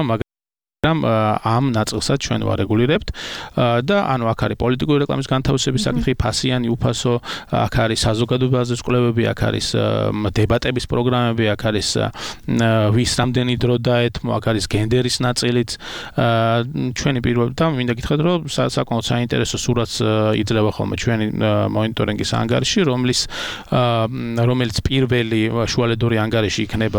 ამ ნაწილსაც ჩვენ ვარეგულირებთ და ანუ აქ არის პოლიტიკური რეკლამის განთავსების საკითხი, ფასიანი, უფასო, აქ არის საზოგადოებრივი ბაზრის კვლევები, აქ არის დებატების პროგრამები, აქ არის ვის რამდენი დრო დაეთმო, აქ არის გენდერის ნაწილიც. ჩვენი პირველ და მინდა გითხრათ, რომ საკმაოდ საინტერესო სურათს იძლევა ხოლმე ჩვენი მონიტორინგის ანგარიში, რომელიც პირველი შუალედური ანგარიში იქნება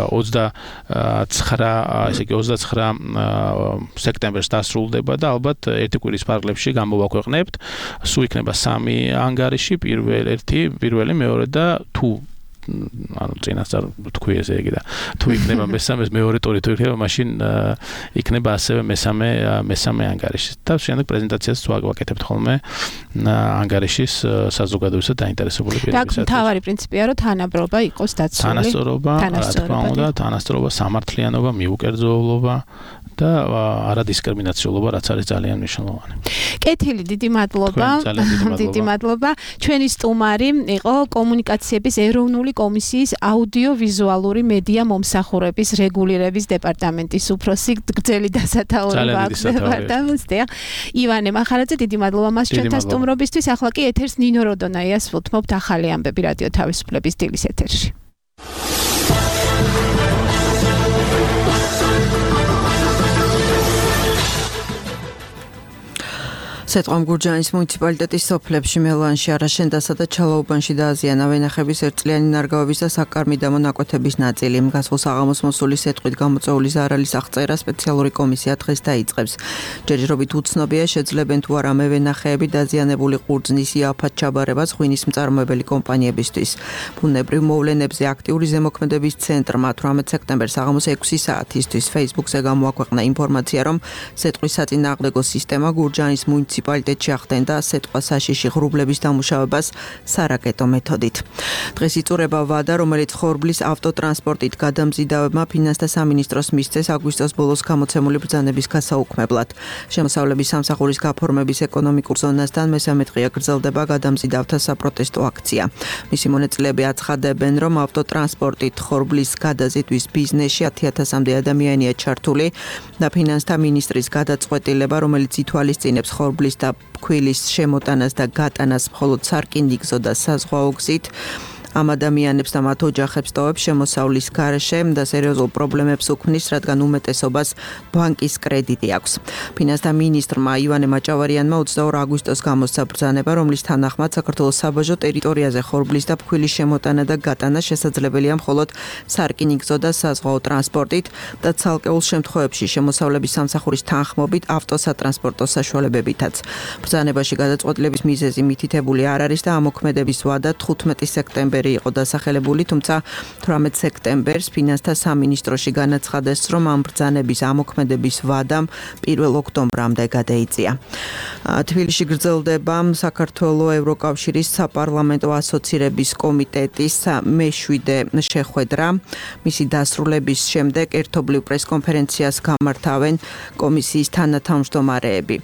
29 სექტემბერს დასრულდება და ალბათ ერთი კვირის ფარგლებში გამოვაქვეყნებთ. სულ იქნება 3 ანგარიში, პირველი, მეორე და თუ ანუ წინასწარ თქვი ესე იგი და თუ იქნება მესამეს მეორე ტური თუ იქნება მაშინ იქნება ასევე მესამე ანგარიში და შემდეგ პრეზენტაციას ვაკეთებთ ხოლმე ანგარიშის საზოგადოებისა და დაინტერესებული პირებისათვის. და თავარი პრინციპია რომ თანაბრობა იყოს დაცული. თანასწორობა, რა თქმა უნდა, თანასწორობა, სამართლიანობა, მიუკერძოულობა და არადისკრიმინაციულობა, რაც არის ძალიან მნიშვნელოვანი. კეთილი, დიდი მადლობა. დიდი მადლობა. ჩვენი სტუმარი იყო კომუნიკაციების ეროვნული კომისიის აუდიო-ვიზუალური მედია მომსახურების რეგულირების დეპარტამენტის უფროსი გრძელი დასათაურება აქვს დეპარტამენტზე. ივანე მახარაძე, დიდი მადლობა მას ჩვენთან სტუმრობისთვის. ახლა კი ეთერს ნინო როდონაიას ვუთმობთ ახალი ამბები რადიო თავისუფლების დილის ეთერში. სეტყვამ გურჯაანის მუნიციპალიტეტის სოფლებში მელანში, არაშენდასა და ჩალაუბანში დააზიანა ვენახების ერთწლიანი ნარგავების და საკარმიდამო ნაკვეთების ნაწილი. გასულ საღამოს მოსული სეტყვით გამოწვეული ზარალის აღწერა სპეციალური კომისია დღეს დაიწყებს. ჯერჯერობით უცნობია შეძლებენ თუ არა მევენახეები დაზიანებული ყურძნის იაფად ჩაბარებას ღვინის მწარმოებელი კომპანიებისთვის. ბუნებრივ მოვლენებზე აქტიური ზემოქმედების ცენტრმა 18 სექტემბერს საღამოს 6 საათისთვის Facebook-ზე გამოაქვეყნა ინფორმაცია, რომ სეტყვის საწინააღმდეგო სისტემა გურჯაანის მუნიციპალიტეტში ახდენდა სეტყვა საშიში ღრუბლების დამუშავებას სარაკეტო მეთოდით. დღეს იწურება ვადა, რომელიც ხორბლის ავტოტრანსპორტით გადამზიდავებმა ფინანსთა სამინისტროს მისცეს აგვისტოს ბოლოს გამოცემული ბრძანების გასაუქმებლად. შემოსავლების სამსახურის გაფორმების ეკონომიკურ ზონასთან მესამე დღეა გრძელდება გადამზიდავთა საპროტესტო აქცია. მისი მონაწილეები აცხადებენ, რომ ავტოტრანსპორტით ხორბლის გადაზიდვის ბიზნესში 10,000-მდე ადამიანია ჩართული და ფინანსთა მინისტრის გადაწყვეტილება, რომელიც ითვალისწინებს ხორბლის და ფქვილის შემოტანას და გატანას მხოლოდ სარკინიგზო და საზღვაო გზით ამ ადამიანებს და მათ ოჯახებს ტოვებს შემოსავლის გარეშე და სერიოზულ პრობლემებს უქმნის, რადგან უმეტესობას ბანკის კრედიტი აქვს. ფინანსთა მინისტრმა ივანე მაჭავარიანმა 22 აგვისტოს გამოსცა ბრძანება, რომლის თანახმად საქართველოს საბაჟო ტერიტორიაზე ხორბლის და ფქვილის შემოტანა და გატანა შესაძლებელია მხოლოდ სარკინიგზო და საზღვაო ტრანსპორტით და ცალკეულ შემთხვევებში შემოსავლების სამსახურის თანხმობით ავტოსატრანსპორტო საშუალებებითაც. ბრძანებაში გადაწყვეტილების მიზეზი მითითებული არ არის და ამოქმედების ვადა 15 სექტემბერი იყო დასახელებული, თუმცა 18 სექტემბერს ფინანსთა სამინისტროში განაცხადეს, რომ ამ ბრძანების ამოქმედების ვადამ 1 ოქტომბრამდე გადაიწია. თბილისში გრძელდება საქართველოს ევროკავშირის საპარლამენტო ასოცირების კომიტეტის მე-7 შეხვედრა. მისი დასრულების შემდეგ ერთობლივ პრესკონფერენციას გამართავენ კომისიის თანათავმჯდომარეები.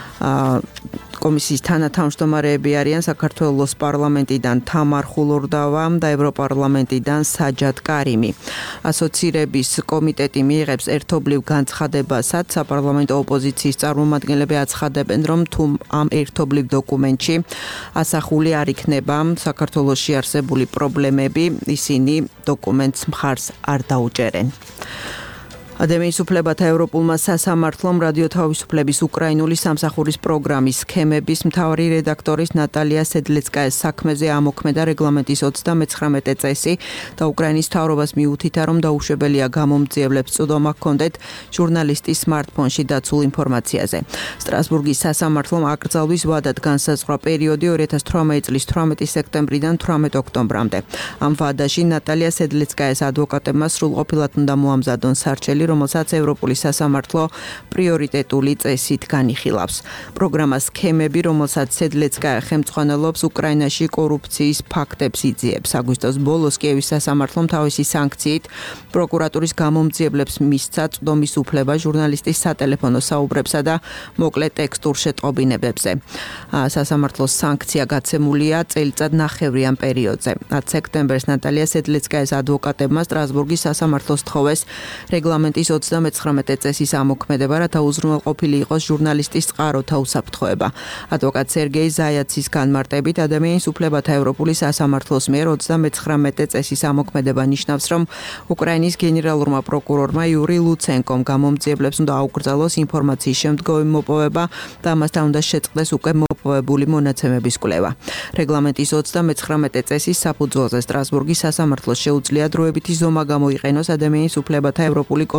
კომისიის თანათავმჯდომარეები არიან საქართველოს პარლამენტიდან თამარ ხულორდავა და ევროპარლამენტიდან საჯად კარიმი. ასოცირების კომიტეტი მიიღებს ერთობლივ განცხადებასაც საპარლამენტო ოპოზიციის წარმომადგენლები აცხადებენ, რომ თუ ამ ერთობლივ დოკუმენტში ასახული არ იქნება საქართველოში არსებული პრობლემები, ისინი დოკუმენტს მხარს არ დაუჭერენ. ადამიანის უფლებათა ევროპულმა სასამართლომ რადიო თავისუფლების უკრაინული სამსახურის პროგრამის სქემების მთავარი რედაქტორის ნატალია სედლეცკაეს საქმეზე ამოქმედა რეგლამენტის 39 წესი და უკრაინის მთავრობას მიუთითა, რომ დაუშვებელია გამომძიებლებს წვდომა ჰქონდეთ ჟურნალისტის სმარტფონში დაცულ ინფორმაციაზე. სტრასბურგის სასამართლომ აკრძალვის ვადად განსაზღვრა პერიოდი 2018 წლის 18 სექტემბრიდან 18 ოქტომბრამდე. ამ ვადაში ნატალია სედლეცკაეს ადვოკატებმა სრულყოფილად უნდა მოამზადონ სარჩელი, რომელსაც ევროპული სასამართლო პრიორიტეტული წესით განიხილავს. პროგრამა სქემები, რომელსაც სედლეცკაია ხელმძღვანელობს, უკრაინაში კორუფციის ფაქტებს იძიებს. აგვისტოს ბოლოს კიევის სასამართლომ თავისი სანქციით პროკურატურის გამომძიებლებს მისცა წვდომის უფლება ჟურნალისტის სატელეფონო საუბრებსა და მოკლე ტექსტურ შეტყობინებებზე. სასამართლოს სანქცია გაცემულია წელიწად ნახევრიან პერიოდზე. 10 სექტემბერს ნატალია სედლეცკაეს ადვოკატებმა სტრასბურგის სასამართლოს თხოვეს რეგლამენტის 39 წესის ამოქმედება, რათა უზრუნველყოფილი იყოს ჟურნალისტის წყაროთა უსაფრთხოება. ადვოკატ სერგეი ზაიაცის განმარტებით, ადამიანის უფლებათა ევროპული სასამართლოს მიერ 39 წესის ამოქმედება ნიშნავს, რომ უკრაინის გენერალურმა პროკურორმა იური ლუცენკომ გამომძიებლებს უნდა აუკრძალოს ინფორმაციის შემდგომი მოპოვება და ამასთან უნდა შეწყდეს უკვე მოპოვებული მონაცემების კვლევა. რეგლამენტის 39 წესის საფუძველზე სტრასბურგის სასამართლოს შეუძლია დროებითი ზომა გამოიყენოს ადამიანის უფლებათა ევროპული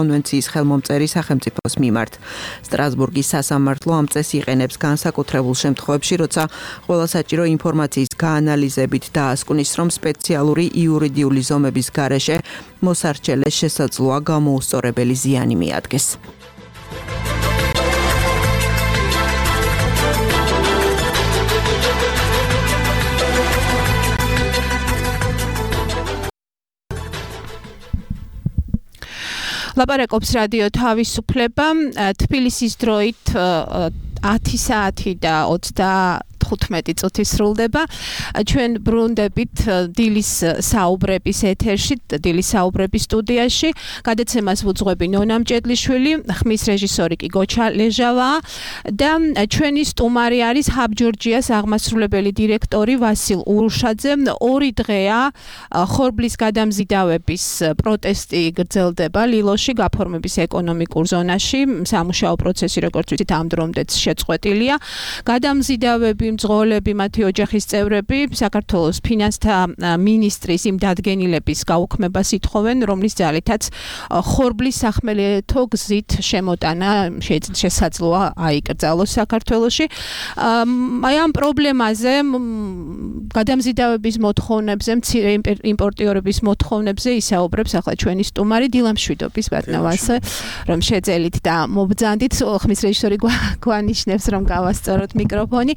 კონვენციის ხელმომწერი სახელმწიფოს მიმართ. სტრასბურგის სასამართლო ამ წესს იყენებს განსაკუთრებულ შემთხვევებში, როცა ყველა საჭირო ინფორმაციის გაანალიზებით დაასკვნის, რომ სპეციალური იურიდიული ზომების გარეშე მოსარჩელეს შესაძლოა გამოუსწორებელი ზიანი მიადგეს. ლაპარაკობს რადიო თავისუფლება თბილისის დროით 10 საათი და 35 წუთი სრულდება. ჩვენ ბრუნდებით დილის საუბრების ეთერში, დილის საუბრების სტუდიაში. გადაცემას ვუძღვები ნონა მჭედლიშვილი, ხმის რეჟისორი კი გოჩა ლეჟავა და ჩვენი სტუმარი არის ჰაბ ჯორჯიას აღმასრულებელი დირექტორი ვასილ ურუშაძე. 2 დღეა ხორბლის გადამზიდავების პროტესტი გრძელდება ლილოში გაფორმების ეკონომიკურ ზონაში. სამუშაო პროცესი, როგორც ვიცით, ამ დრომდეც შეწყვეტილია. გადამზიდავები მძღოლები, მათი ოჯახის წევრები საქართველოს ფინანსთა მინისტრის იმ დადგენილების გაუქმებას ითხოვენ, რომლის ძალითაც ხორბლის სახმელეთო გზით შემოტანა შესაძლოა აიკრძალოს საქართველოში. აი ამ პრობლემაზე, გადამზიდავების მოთხოვნებზე, მცირე იმპორტიორების მოთხოვნებზე ისაუბრებს ახლა ჩვენი სტუმარი დილამშვიდობის ბატონავასე, რომ შეძელით და მობრძანდით. ხმის რეჟისორი გვანიშნებს, რომ გავასწოროთ მიკროფონი.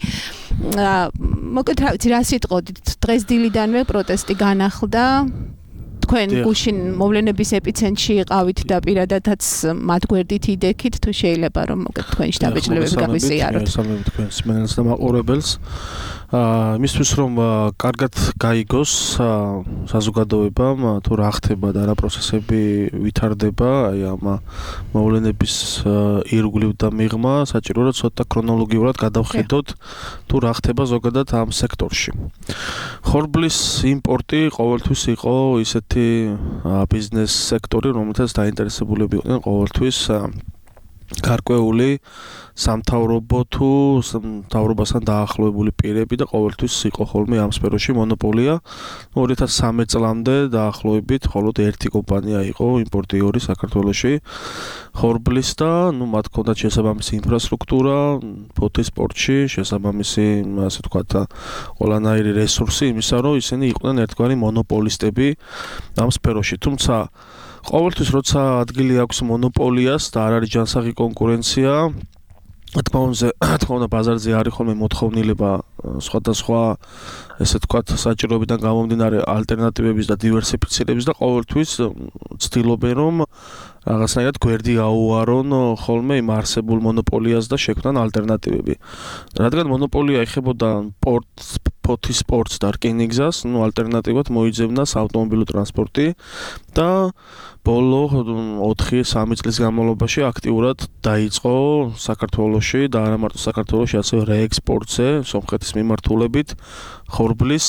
მოკლედ რა სიტყოდით, დღეს დილიდანვე პროტესტი განახლდა. თქვენ გუშინ მოვლენების ეპიცენტრში იყავით და პირადადაც მათ გვერდით იდექით, თუ შეიძლება რომ მოკლედ თქვენი შტაბ-ბიჭლებები გაგვიზიაროთ. მოგესალმებით თქვენს მენელს და მაყურებელს. მისთვის რომ კარგად გაიგოს საზოგადოებამ თუ რა ხდება და რა პროცესები ვითარდება აი ამ მოვლენების ირგვლივ და მიღმა, საჭიროა ცოტა ქრონოლოგიურად გადავხედოთ თუ რა ხდება ზოგადად ამ სექტორში. ხორბლის იმპორტი ყოველთვის იყო ისეთი ბიზნეს სექტორი, რომელთაც დაინტერესებულები იყვნენ ყოველთვის გარკვეული სამთავრობო თუ მთავრობასთან დაახლოებული პირები და ყოველთვის იყო ხოლმე ამ სფეროში მონოპოლია. 2013 წლამდე დაახლოებით მხოლოდ ერთი კომპანია იყო იმპორტიორი საქართველოში ხორბლის და მათ ჰქონდათ შესაბამისი ინფრასტრუქტურა, ფოთის სპორტში, შესაბამისი ასე ვთქვათ, ყველანაირი რესურსი იმისა, რომ ისინი იყვნენ ერთგვარი მონოპოლისტები ამ სფეროში. თუმცა ყოველთვის როცა ადგილი აქვს მონოპოლიას და არ არის ჯანსაღი კონკურენცია, თქმა უნდა ბაზარზე არის ხოლმე მოთხოვნილება სხვადასხვა ესე ვთქვათ საჭიროებიდან გამომდინარე ალტერნატივების და დივერსიფიცირების და ყოველთვის ცდილობენ რომ რაღაცნაირად გვერდი აუარონ ხოლმე იმ არსებულ მონოპოლიას და შექმნან ალტერნატივები. რადგან მონოპოლია ეხებოდა ფოთის სპორტს და რკინიგზას, ალტერნატივად მოიძებნა საავტომობილო ტრანსპორტი და ბოლო 4-3 წლის განმავლობაში აქტიურად დაიწყო საქართველოში და არა მარტო საქართველოში, ასევე რეექსპორტზე, სომხეთის მიმართულებით ხორბლის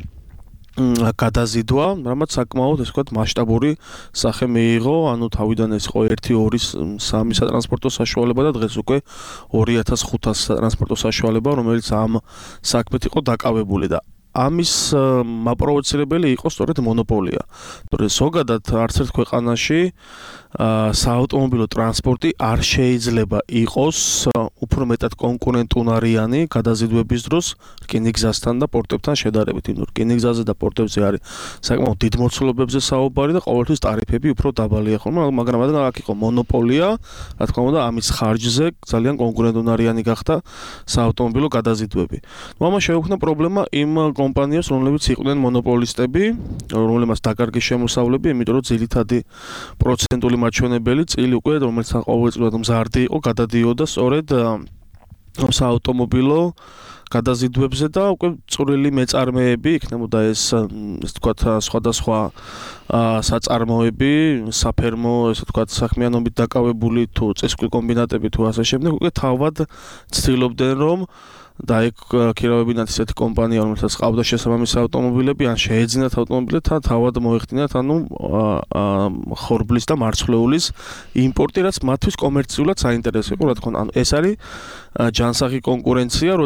გადაზიდვა, რამაც საკმაოდ ესე ვთქვათ მასშტაბური სახე მიიღო, ანუ თავიდან ეს იყო 1-2-3 სატრანსპორტო საშუალება და დღეს უკვე 2500 სატრანსპორტო საშუალება, რომელიც ამ საქმით იყო დაკავებული და ამის მაპროვოცირებელი იყო სწორედ მონოპოლია. თორე ზოგადად არც ერთ ქვეყანაში საავტომობილო ტრანსპორტი არ შეიძლება იყოს უფრო მეტად კონკურენტუნარიანი გადაზიდვების დროს რკინიგზასთან და პორტებთან შედარებით. რკინიგზაზე და პორტებზე არის საკმაოდ დიდ მოცულობებზე საუბარი და ყოველთვის ტარიფები უფრო დაბალია ხოლმე, მაგრამ რადგან აქ იყო მონოპოლია, რა თქმა უნდა, ამის ხარჯზე ძალიან კონკურენტუნარიანი გახდა საავტომობილო გადაზიდვები. ამას შეუქმნა პრობლემა იმ კომპანიებს, რომლებიც იყვნენ მონოპოლისტები, რომლებმაც დაკარგეს შემოსავლები, იმიტომ რომ ძირითადი პროცენტული მაჩვენებელი წილი უკვე რომელიც ყოველწლიურად მზარდი იყო, გადადიოდა სწორედ საავტომობილო გადაზიდვებზე და უკვე წვრილი მეწარმეები იქნებოდა ეს ვთქვათ სხვადასხვა საწარმოები, საფერმო, ესე ვთქვათ, საქმიანობით დაკავებული თუ წესკვი კომბინატები თუ ასე შემდეგ, უკვე თავად ცდილობდნენ რომ და ეგ ქირავებინათ ისეთი კომპანია, რომელსაც ყავდა შესაბამისი ავტომობილები, ან შეეძინათ ავტომობილები და თავად მოეხდინათ, ანუ ხორბლის და მარცვლეულის იმპორტი, რაც მათთვის კომერციულად საინტერესო იყო, რა თქმა უნდა. ანუ ეს არის ჯანსაღი კონკურენცია, როცა ანუ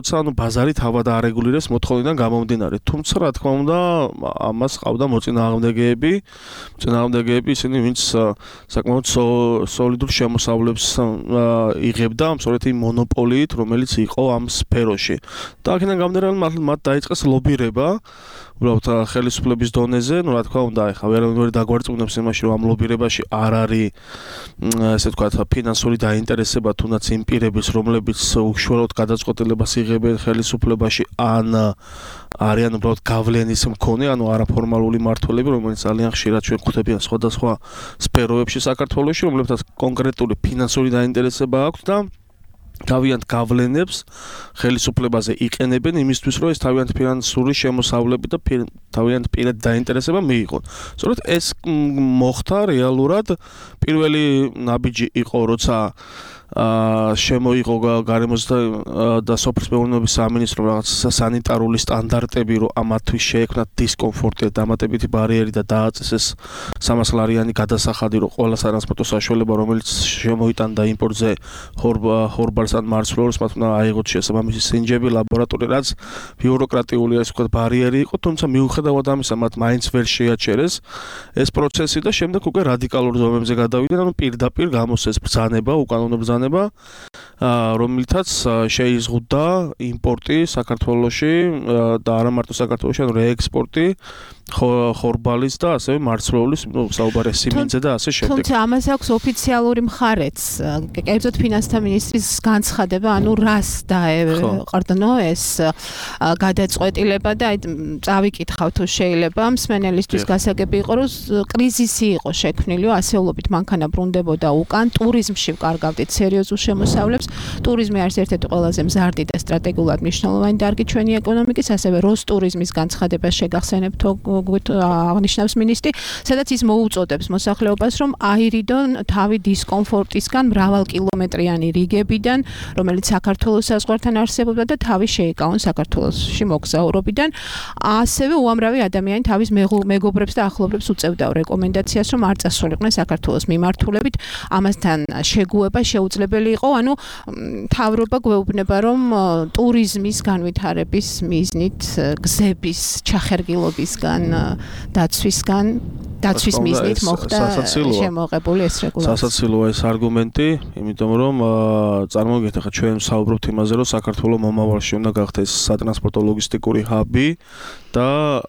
ბაზარი თავად არეგულირებს მოთხოვნიდან გამომდინარე. თუმცა რა თქმა უნდა, ამას ყავდა მოწინააღმდეგეები, ისინი ვინც საკმაოდ სოლიდურ შემოსავლებს იღებდა სწორედ იმ მონოპოლიით, რომელიც იყო ამ სფეროში. და აქედან გამომდინარე მათ დაიწყეს ლობირება უბრალოდ ხელისუფლების დონეზე, ну რა თქმა უნდა, ეხლა ვერ დაგვარწმუნებს იმაში, რომ ამ ლობირებაში არ არის ესე ვთქვათ, ფინანსური დაინტერესება, თუნდაც იმ პირების, რომლებიც უშუალოდ გადაწყვეტილებას იღებენ ხელისუფლებაში, ან არიან უბრალოდ გავლენის მქონე, ანუ არაფორმალური მმართველები, რომელიც ძალიან ხშირად ჩვენ ხვდებიან სხვადასხვა სფეროებში საქართველოში, რომლებსაც კონკრეტული ფინანსური დაინტერესება აქვს და თავიანთ გავლენებს ხელისუფლებაზე იყენებენ იმისთვის, რომ ეს თავიანთ ფინანსური შემოსავლები და თავიანთ პირად დაინტერესება მიიღონ. სწორედ ეს მოხდა რეალურად. პირველი ნაბიჯი იყო, როცა შემოიღო გარემოს და სოფლის მეურნეობის სამინისტრომ რაღაც სანიტარული სტანდარტები, რომ ამათთვის შეექმნათ დისკომფორტი, დამატებითი ბარიერი და დააწესეს 300 ლარიანი გადასახადი, რომ ყველა ტრანსპორტო საშუალება, რომელიც შემოიტანდა იმპორტზე ხორბალს ან მარცვლეულს, მათ უნდა აიღოთ შესაბამისი სინჯები, ლაბორატორია, რაც ბიუროკრატიული ასე ვთქვათ ბარიერი იყო, თუმცა მიუხედავად ამისა, მათ მაინც ვერ შეაჩერეს ეს პროცესი და შემდეგ უკვე რადიკალურ ზომებზე გადავიდნენ, ანუ პირდაპირ გამოსცეს ბრძანება, უკანონო ბრძანება, რომლითაც შეიზღუდა იმპორტი საქართველოში და არა მარტო საქართველოში, ანუ რეექსპორტი ხორბალის და ასევე მარცვლეულის, საუბარია სიმინძე და ასე შემდეგ. თუმცა ამას აქვს ოფიციალური მხარეც, კერძოდ ფინანსთა მინისტრის განცხადება, ანუ რას დაეყრდნო ეს გადაწყვეტილება და აი წავიკითხავ თუ შეიძლება მსმენელისთვის გასაგები იყო, რომ კრიზისი იყო შექმნილი, ასეულობით მანქანა ბრუნდებოდა უკან, ტურიზმში ვკარგავდით სერიოზულ შემოსავლებს. ტურიზმი არის ერთ-ერთი ყველაზე მზარდი და სტრატეგიულად მნიშვნელოვანი დარგი ჩვენი ეკონომიკის, ასევე როსტურიზმის განცხადებას შეგახსენებთ აღნიშნავს მინისტრი, სადაც ის მოუწოდებს მოსახლეობას, რომ აირიდონ თავი დისკომფორტისგან მრავალკილომეტრიანი რიგებიდან, რომელიც საქართველოს საზღვართან არსებობდა და თავი შეიკავონ საქართველოში მოგზაურობიდან. ასევე უამრავი ადამიანი თავის მეგობრებს და ახლობლებს უწევდა რეკომენდაციას, რომ არ წასულიყვნენ საქართველოს მიმართულებით. ამასთან შეგუება შეუძლებელი იყო, ანუ მთავრობა გვეუბნება, რომ ტურიზმის განვითარების მიზნით გზების ჩახერგილობისგან დაცვის მიზნით მოხდა შემოღებული ეს რეგულაცია. სასაცილოა ეს არგუმენტი, იმიტომ რომ წარმოგიდგენთ, ახლა ჩვენ საუბრობთ იმაზე, რომ საქართველოს მომავალში უნდა გახდეს სატრანსპორტო ლოგისტიკური ჰაბი და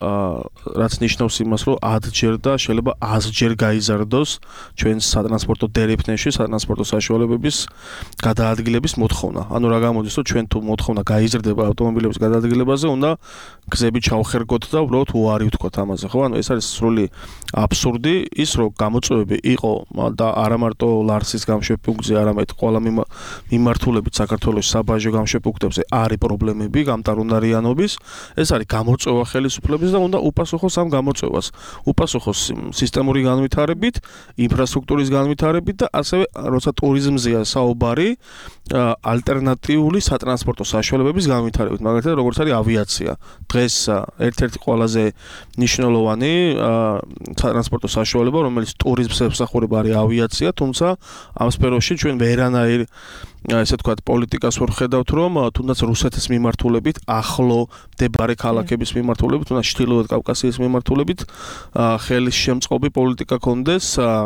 რაც ნიშნავს იმას, რომ 10-ჯერ და შეიძლება 100-ჯერ გაიზარდოს ჩვენს სატრანსპორტო დერეფნეში სატრანსპორტო საშუალებების გადაადგილების მოთხოვნა. ანუ რა გამოდის, რომ ჩვენ თუ მოთხოვნა გაიზრდება ავტომობილების გადაადგილებაზე, უნდა გზები ჩავხერგოთ და უბრალოდ უარი ვთქვათ ამაზე, ხო? ანუ ეს არის სრული აბსურდი, ის რომ გამოწვევები იყო და არა მარტო ლარსის გამშვებპუნქტზე, არამედ ყველა მიმართულებით საქართველოს საბაჟო გამშვებპუნქტებზე არის პრობლემები გამტარუნარიანობის, ეს არის გამოწვევა ხელისუფლების და უნდა უპასუხოს ამ გამოწვევას. უპასუხოს სისტემური განვითარებით, ინფრასტრუქტურის განვითარებით და ასევე როცა ტურიზმზეა საუბარი, ალტერნატიული სატრანსპორტო საშუალებების განვითარებით, მაგალითად როგორც არის ავიაცია. დღეს ერთ-ერთი ყველაზე მნიშვნელოვანი სატრანსპორტო საშუალება, რომელიც ტურიზმს ემსახურება, არის ავიაცია, თუმცა ამ სფეროში ჩვენ ვერანაირ ესე ვთქვათ პოლიტიკას ვერ ხედავთ, რომ თუნდაც რუსეთის მიმართულებით, ახლო მდებარე ქალაქების მიმართულებით, თუნდაც ჩრდილოეთ კავკასიის მიმართულებით ხელისშემწყობი პოლიტიკა კონდეს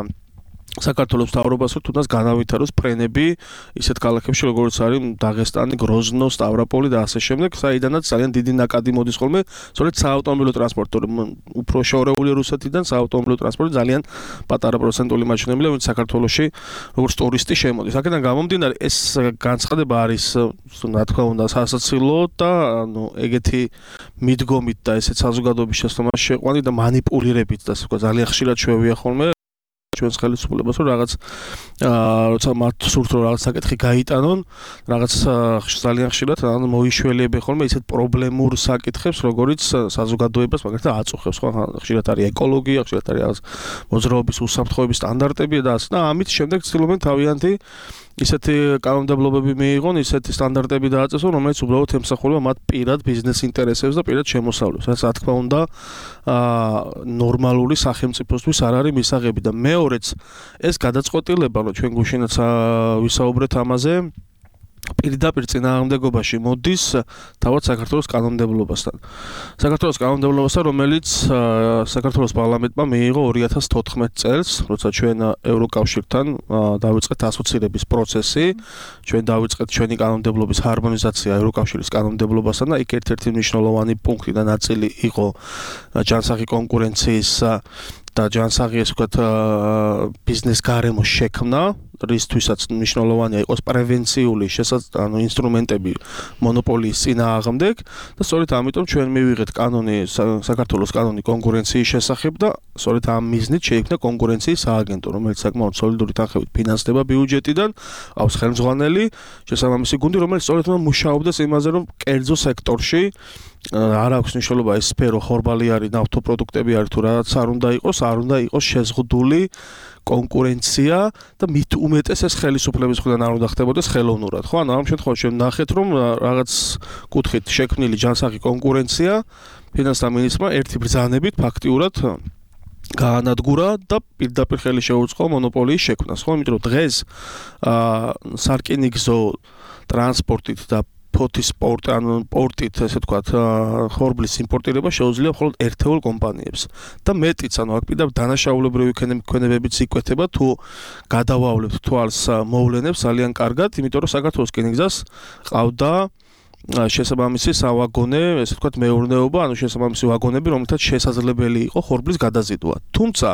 საქართველოს მთავრობას, რომ თუნდაც განავითაროს ფრენები ისეთ ქალაქებში, როგორც არის დაღესტანი, გროზნო, სტავროპოლი და ასე შემდეგ, საიდანაც ძალიან დიდი ნაკადი მოდის ხოლმე, სწორედ საავტომობილო ტრანსპორტი, უფრო შორეული რუსეთიდან საავტომობილო ტრანსპორტი ძალიან პატარა პროცენტული მაჩვენებელია, ვინც საქართველოში როგორც ტურისტი შემოდის. აქედან გამომდინარე, ეს განცხადება არის, რა თქმა უნდა, სასაცილო და ანუ ეგეთი მიდგომით და ესეც საზოგადოების შესწავლაში შეყვანით და манипуლირებით და ასე ვთქვათ, ძალიან ხშირად შევია ხოლმე ჩვენს ხელისუფლებას, რომ რაღაც როცა მათ სურთ რომ რაღაც საკითხი გაიტანონ, რაღაც ძალიან ხშირად მოიშველიებენ ხოლმე ისეთ პრობლემურ საკითხებს, როგორიც საზოგადოებას მაგალითად აწუხებს, ხო? ხშირად არის ეკოლოგია, ხშირად არის რაღაც მოძრაობის უსაფრთხოების სტანდარტები და ასე და ამით შემდეგ ცდილობენ თავიანთი ისეთი კანონმდებლობები მიიღონ, ისეთი სტანდარტები დააწესონ, რომელიც უბრალოდ ემსახურება მათ პირად ბიზნეს ინტერესებს და პირად შემოსავლებს. რაც რა თქმა უნდა, ნორმალური სახელმწიფოსთვის არ არის მისაღები და მეორეც ეს გადაწყვეტილება, რომ ჩვენ გუშინაც ვისაუბრეთ ამაზე, პირდაპირ წინააღმდეგობაში მოდის თავად საქართველოს კანონმდებლობასთან. საქართველოს კანონმდებლობასთან, რომელიც საქართველოს პარლამენტმა მიიღო 2014 წელს, როცა ჩვენ ევროკავშირთან დავიწყეთ ასოცირების პროცესი, ჩვენ დავიწყეთ ჩვენი კანონმდებლობის ჰარმონიზაცია ევროკავშირის კანონმდებლობასთან და იქ ერთ-ერთი მნიშვნელოვანი პუნქტი და ნაწილი იყო ჯანსაღი კონკურენციის და ჯანსაღი ესე ვთქვათ ბიზნეს გარემოს შექმნა, რისთვისაც მნიშვნელოვანია იყოს პრევენციული ინსტრუმენტები მონოპოლიის წინააღმდეგ და სწორედ ამიტომ ჩვენ მივიღეთ კანონი საქართველოს კანონი კონკურენციის შესახებ და სწორედ ამ მიზნით შეიქმნა კონკურენციის სააგენტო, რომელიც საკმაოდ სოლიდური თანხებით ფინანსდება ბიუჯეტიდან, აქვს ხელმძღვანელი შესაბამისი გუნდი, რომელიც სწორედ მუშაობს იმაზე, რომ კერძო სექტორში არ აქვს მნიშვნელობა ეს სფერო ხორბალი არის, ნავთობპროდუქტები არის თუ რაღაც არ უნდა იყოს შეზღუდული კონკურენცია და მით უმეტეს ეს ხელისუფლების მხრიდან არ უნდა ხდებოდეს ხელოვნურად. ხო, ანუ ამ შემთხვევაში ჩვენ ნახეთ, რომ რაღაც კუთხით შექმნილი ჯანსაღი კონკურენცია ფინანსთა მინისტრმა ერთი ბრძანებით ფაქტიურად გაანადგურა და პირდაპირ ხელი შეუწყო მონოპოლიის შექმნას. ხო, იმიტომ რომ დღეს სარკინიგზო ტრანსპორტით და ფოთის პორტით, ესე ვთქვათ, ხორბლის იმპორტირება შეუძლია მხოლოდ ერთეულ კომპანიებს. და მეტიც, ანუ აქ პირდაპირ დანაშაულებრივი ქონებებიც იკვეთება, თუ გადავავლებთ თვალს მოვლენებს ძალიან კარგად, იმიტომ რომ საქართველოს რკინიგზას ყავდა შესაბამისი სავაგონე, ესე ვთქვათ, მეურნეობა, ანუ შესაბამისი ვაგონები, რომელთაც შესაძლებელი იყო ხორბლის გადაზიდვა. თუმცა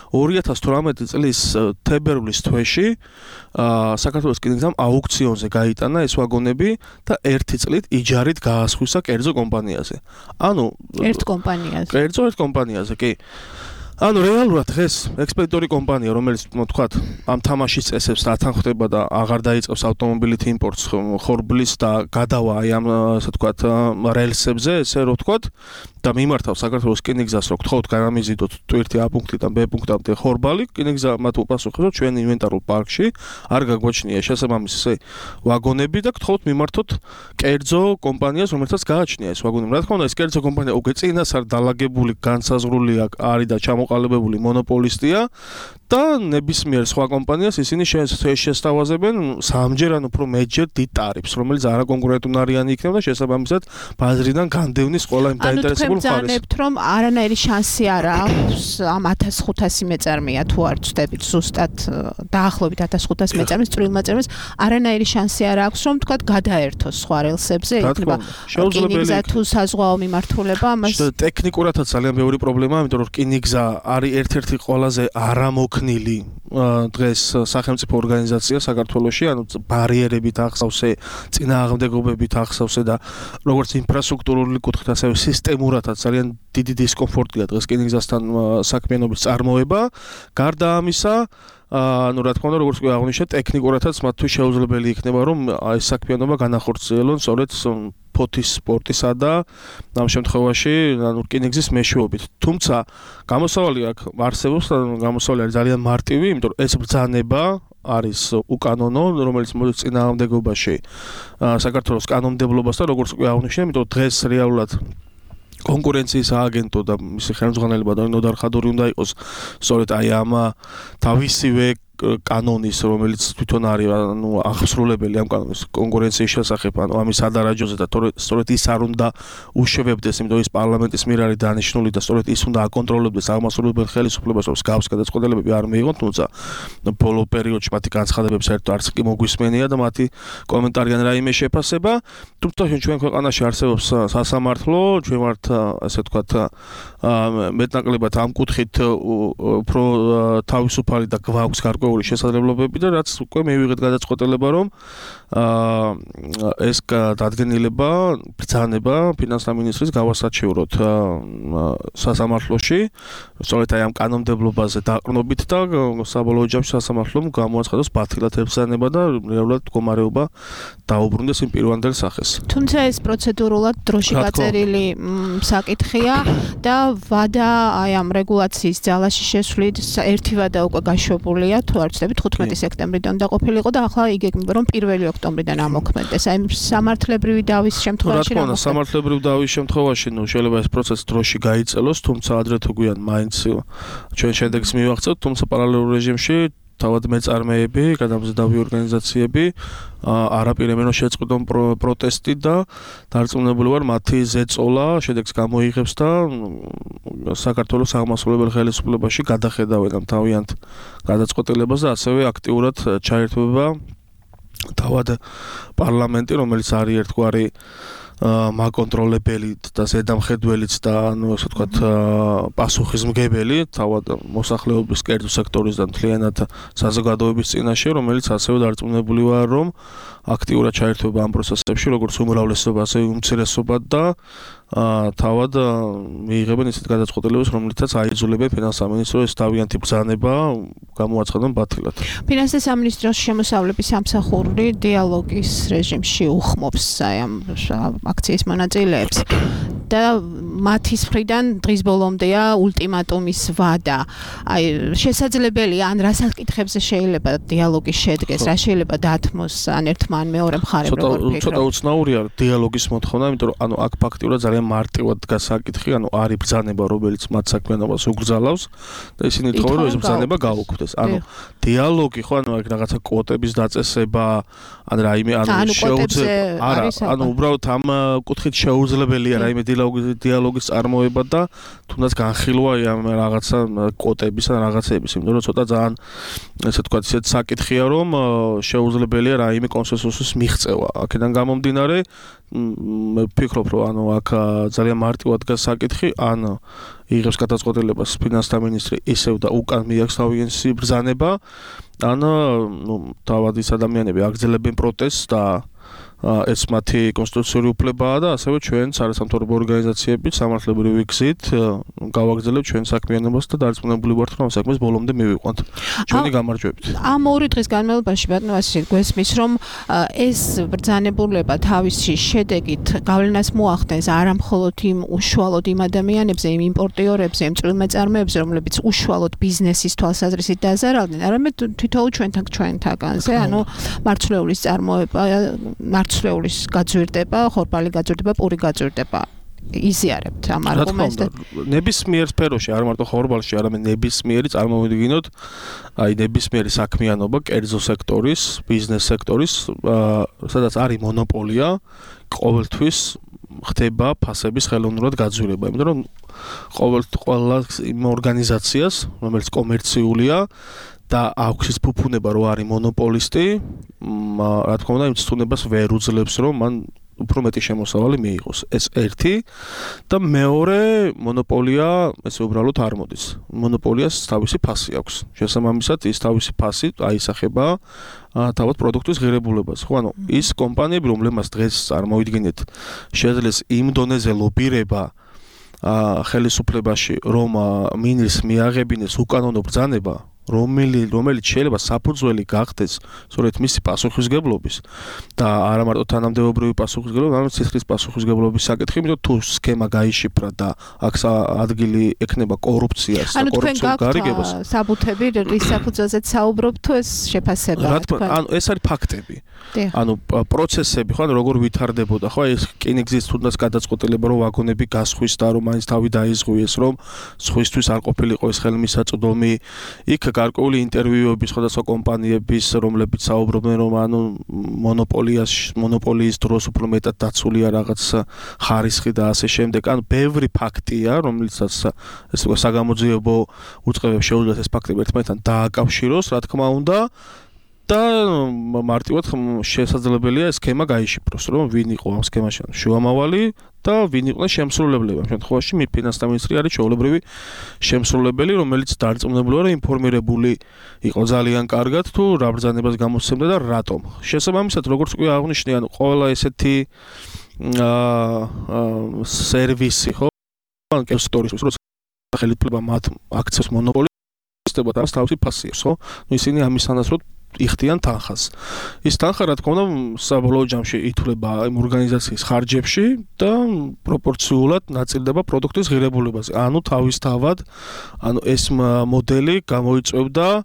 2018 წლის თებერვლის თვეში საქართველოს რკინიგზამ აუქციონზე გაიტანა ეს ვაგონები და ერთი წლით იჯარით გაასხვისა კერძო კომპანიაზე. ანუ ერთ კომპანიაზე. ერთ კომპანიაზე, კი. ანუ რეალურად დღეს ექსპედიტორი კომპანია, რომელიც თქვათ, ამ თამაშის წესებს ათანხმდება და აღარ დაიწყებს ავტომობილით იმპორტს ხორბლის და გადავა აი ამ ასე ვთქვათ რელსებზე, ესე რომ ვთქვათ, და მიმართავს საქართველოს რკინიგზას, რომ გთხოვთ განამიზიდოთ ტვირთი A პუნქტიდან B პუნქტამდე ხორბალი, რკინიგზა მათ უპასუხებს, რომ ჩვენ ინვენტარულ პარკში არ გაგვაჩნია შესაბამისი ვაგონები და გთხოვთ მიმართოთ კერძო კომპანიას, რომელსაც გააჩნია ეს ვაგონები. რა თქმა უნდა, ეს კერძო კომპანია უკვე წინასწარ დალაგებული, განსაზღვრული არის და ჩამოყალიბებული მონოპოლისტია და ნებისმიერ სხვა კომპანიას ისინი შესთავაზებენ სამჯერ ან უფრო მეტჯერ დიდ ტარიფს, რომელიც არაკონკურენტუნარიანი იქნება და შესაბამისად ბაზრიდან განდევნის ყველა იმ დაინტერესებულ მხარეს. ანუ თქვენ რომ არანაირი შანსი არ აქვს ამ 1500 მეწარმეა თუ არ ვწდებით ზუსტად დაახლოებით 1500 მეწარმეს წვრილმა წარმეს არანაირი შანსი არ აქვს რომ თქვა გადაერთოს სხვა რელსებზე იქნება რკინიგზა თუ საზღვაო მიმართულება ამას ტექნიკურადაც ძალიან ბევრი პრობლემაა, იმიტომ რომ რკინიგზა არის ერთ-ერთი ყველაზე არამოქნილი დღეს სახელმწიფო ორგანიზაცია საქართველოში, ანუ ბარიერებით ახსავსე, წინააღმდეგობებით ახსავსე და როგორც ინფრასტრუქტურული კუთხით, ასევე სისტემურადაც ძალიან დიდი დისკომფორტია დღეს რკინიგზასთან საქმიანობის წარმოება. გარდა ამისა, ანუ რა თქმა უნდა, როგორც კი აღნიშნეთ, ტექნიკურადაც მათთვის შეუძლებელი იქნება, რომ ეს საქმიანობა განახორციელონ სწორედ ფოთის სპორტისა და ამ შემთხვევაში ანუ რკინიგზის მეშვეობით. თუმცა გამოსავალი აქ არსებობს, გამოსავალი არის ძალიან მარტივი, იმიტომ რომ ეს ბრძანება არის უკანონო, რომელიც მოდის წინააღმდეგობაში საქართველოს კანონმდებლობასთან, როგორც კი აღნიშნე, იმიტომ რომ დღეს რეალურად კონკურენციის სააგენტო და მისი ხელმძღვანელი ნოდარ ხადური უნდა იყოს სწორედ აი ამ თავისივე კანონის, რომელიც თვითონ არის ანუ აღსრულებელი ამ კანონის კონკურენციის შესახებ, ანუ ამის ადარაჯოზე და სწორედ ის არ უნდა უშვებდეს, იმიტომ ის პარლამენტის მიერ არის დანიშნული და სწორედ ის უნდა აკონტროლებდეს აღმასრულებელ ხელისუფლებას, რომ მსგავს გადაწყვეტილებები არ მიიღონ, თუმცა ბოლო პერიოდში მათი განცხადებები საერთოდ არც კი მოგვისმენია და მათი კომენტარი ან რაიმე შეფასება. თუმცა ჩვენ ქვეყანაში არსებობს სასამართლო, ჩვენ ვართ ასე ვთქვათ მეტნაკლებად ამ კუთხით უფრო თავისუფალი და გვაქვს გარკვეული შესაძლებლობები და რაც უკვე მივიღეთ გადაწყვეტილება, რომ ეს დადგენილება, ბრძანება ფინანსთა მინისტრის გავასაჩივროთ სასამართლოში, სწორედ აი ამ კანონმდებლობაზე დაყრდნობით და საბოლოო ჯამში სასამართლომ გამოაცხადოს ბათილად ებრძანება და რეალურად მდგომარეობა დაუბრუნდეს იმ პირვანდელ სახეს. თუმცა ეს პროცედურულად დროში გაწერილი საკითხია და ვადა აი ამ რეგულაციის ძალაში შესვლით ერთი ვადა უკვე გაშვებულია, თუ არ ვცდებით 15 სექტემბრიდან დაყოფილიყო და ახლა იგეგმება რომ 1 ოქტომბრიდან ამოქმედდეს. აი სამართლებრივი დავის შემთხვევაში რა თქმა უნდა, სამართლებრივი დავის შემთხვევაში შეიძლება ეს პროცესი დროში გაიწელოს, თუმცა ადრე თუ გვიან მაინც ჩვენ შედეგს მივაღწევთ, თუმცა პარალელურ რეჟიმში თავად მეწარმეები, გადამზიდავი ორგანიზაციები არაპირებენ რომ შეწყვიტონ პროტესტი და დარწმუნებული ვარ მათი ზეწოლა შედეგს გამოიღებს და საქართველოს აღმასრულებელ ხელისუფლებაში გადახედავენ ამ თავიანთ გადაწყვეტილებას და ასევე აქტიურად ჩაერთვება თავად პარლამენტი, რომელიც არის ერთგვარი მაკონტროლებელი და ზედამხედველიც და ანუ ასე ვთქვათ პასუხისმგებელი თავად მოსახლეობის კერძო სექტორის და მთლიანად საზოგადოების წინაშე, რომელიც ასევე დარწმუნებული ვარ, რომ აქტიურად ჩაერთვება ამ პროცესებში, როგორც უმრავლესობა, ასევე უმცირესობა და თავად მიიღებენ ისეთ გადაწყვეტილებებს, რომლითაც აიძულებენ ფინანსთა სამინისტროს თავიანთი ბრძანება გამოაცხადონ ბათილად. ფინანსთა სამინისტროს შემოსავლების სამსახური დიალოგის რეჟიმში უხმობს ამ აქციის მონაწილეებს და მათის მხრიდან დღის ბოლომდეა ულტიმატუმის ვადა. აი შესაძლებელია ან რა საკითხებზე შეიძლება დიალოგი შედგეს, რა შეიძლება დათმოს ან ერთმა ან მეორე მხარემ როგორ ფიქრობთ? ცოტა უცნაურია დიალოგის მოთხოვნა, იმიტომ რომ ანუ აქ ფაქტიურად ძალიან მარტივად დგას საკითხი, ანუ არის ბრძანება, რომელიც მათ საქმიანობას უგრძალავს და ისინი თხოვენ რომ ეს ბრძანება გაუქმდეს. ანუ დიალოგი ხო, ანუ აქ რაღაცა კვოტების დაწესება, ან რაიმე ანუ შეუძლებელი არა, ანუ უბრალოდ ამ კუთხით შეუძლებელია რაიმე დიალოგის წარმოება და თუნდაც განხილვა ამ რაღაცა კვოტების ან რაღაცების, იმიტომ რომ ცოტა ძალიან ესე თქვა ისეთ საკითხია, რომ შეუძლებელია რაიმე კონსენსუსის მიღწევა. აქედან გამომდინარე მე ვფიქრობ, რომ ანუ აქ ძალიან მარტივად დგას საკითხი, ან იღებს გადაწყვეტილებას ფინანსთა მინისტრი ისევ და უკან მიაქვს თავიანთი ბრძანება, ან ნუ თავად ის ადამიანები აგრძელებენ პროტესტს და ეს მათი კონსტიტუციური უფლებაა და ასევე ჩვენ არასამთავრობო ორგანიზაციებით სამართლებრივი გზით გავაგრძელებთ ჩვენ საქმიანობას და დარწმუნებული ვართ რომ ამ საქმეს ბოლომდე მივიყვანთ ჩვენი გამარჯვებით. ამ ორი დღის განმავლობაში ბატონო ვასილი გვესმის რომ ეს ბრძანებულება თავისი შედეგით გავლენას მოახდენს არა მხოლოდ იმ უშუალოდ იმ ადამიანებზე, იმ იმპორტიორებზე, იმ წვრილმეწარმეებზე, რომლებიც უშუალოდ ბიზნესის თვალსაზრისით დაზარალდნენ, არამედ თითოეულ ჩვენთაგანზე, ანუ მარცვლეულის წარმოება, მარცვლეულის გაძვირდება, ხორბალი გაძვირდება, პური გაძვირდება. იზიარებთ ამ არგუმენტს და ნებისმიერ სფეროში, არ მარტო ხორბალში, არამედ ნებისმიერი წარმოვიდგინოთ, აი ნებისმიერი საქმიანობა, კერძო სექტორის, ბიზნეს სექტორის, სადაც არის მონოპოლია, ყოველთვის ხდება ფასების ხელოვნურად გაძვირება, იმიტომ რომ ყველა იმ ორგანიზაციას, რომელიც კომერციულია და აქვს ის ფუფუნება, რომ არის მონოპოლისტი, რა თქმა უნდა, იმ ცდუნებას ვერ უძლებს, რომ მან უფრო მეტი შემოსავალი მიიღოს. ეს ერთი და მეორე მონოპოლია, ესე უბრალოდ არ მოდის. მონოპოლიას თავისი ფასი აქვს. შესაბამისად, ის თავისი ფასი აისახება თავად პროდუქტის ღირებულებას. ხო, ანუ ის კომპანიები, რომლებმაც დღეს წარმოიდგინეთ, შეძლეს იმ დონეზე ლობირება ხელისუფლებაში, რომ მინილს მიაღებინეს უკანონო ბრძანება, რომელიც შეიძლება საფუძველი გახდეს სწორედ მისი პასუხისგებლობის და არა მარტო თანამდებობრივი პასუხისგებლობის, არამედ სისხლის პასუხისგებლობის საკითხი, იმიტომ თუ სქემა გაიშიფრა და აქ ადგილი ექნება კორუფციას და კორუფციულ გარიგებას. ანუ თქვენ გაქვთ საბუთები, რის საფუძველზეც საუბრობთ, თუ ეს შეფასებაა? ანუ ეს არის ფაქტები. ანუ პროცესები, ხო, როგორ ვითარდებოდა, ხო, ეს კინიგზის თუნდაც გადაწყვეტილება, რომ ვაგონები გასხვის და რომ მაინც თავი დაიზღვიეს, რომ სხვისთვის არ ყოფილიყო ეს ხელმისაწვდომი, იქ გარკვეული ინტერვიუები სხვადასხვა კომპანიების, რომლებიც საუბრობენ, რომ ანუ მონოპოლიის დროს უფრო მეტად დაცულია რაღაც ხარისხი და ასე შემდეგ. ანუ ბევრი ფაქტია, რომელიცაც ეს უკვე საგამოძიებო უწყებებს შეუძლიათ ეს ფაქტები ერთმანეთთან დააკავშიროს, რა თქმა უნდა. და მარტივად შესაძლებელია ეს სქემა გაიშიფროს, რომ ვინ იყო ამ სქემაში შუამავალი და ვინ იყო შემსრულებლები. ამ შემთხვევაში ფინანსთა მინისტრი არის ჩვეულებრივი შემსრულებელი, რომელიც დარწმუნებულია, რომ ინფორმირებული იყო ძალიან კარგად თუ რა ბრძანებას გამოსცემდა და რატომ. შესაბამისად, როგორც კი აღნიშნე, ანუ ყველა ესეთი სერვისი, ხო, ან კესტორის, როცა ხელისუფლება მათ აქციებს მონოპოლისტებად არის თავისი ფასი აქვს, ხო? ნუ ისინი ამის თანახმად იხდიან თანხას. ის თანხა, რა თქმა უნდა, საბოლოო ჯამში ითვლება იმ ორგანიზაციის ხარჯებში და პროპორციულად ნაწილდება პროდუქტის ღირებულებაზე. ანუ თავისთავად, ანუ ეს მოდელი გამოიწვევდა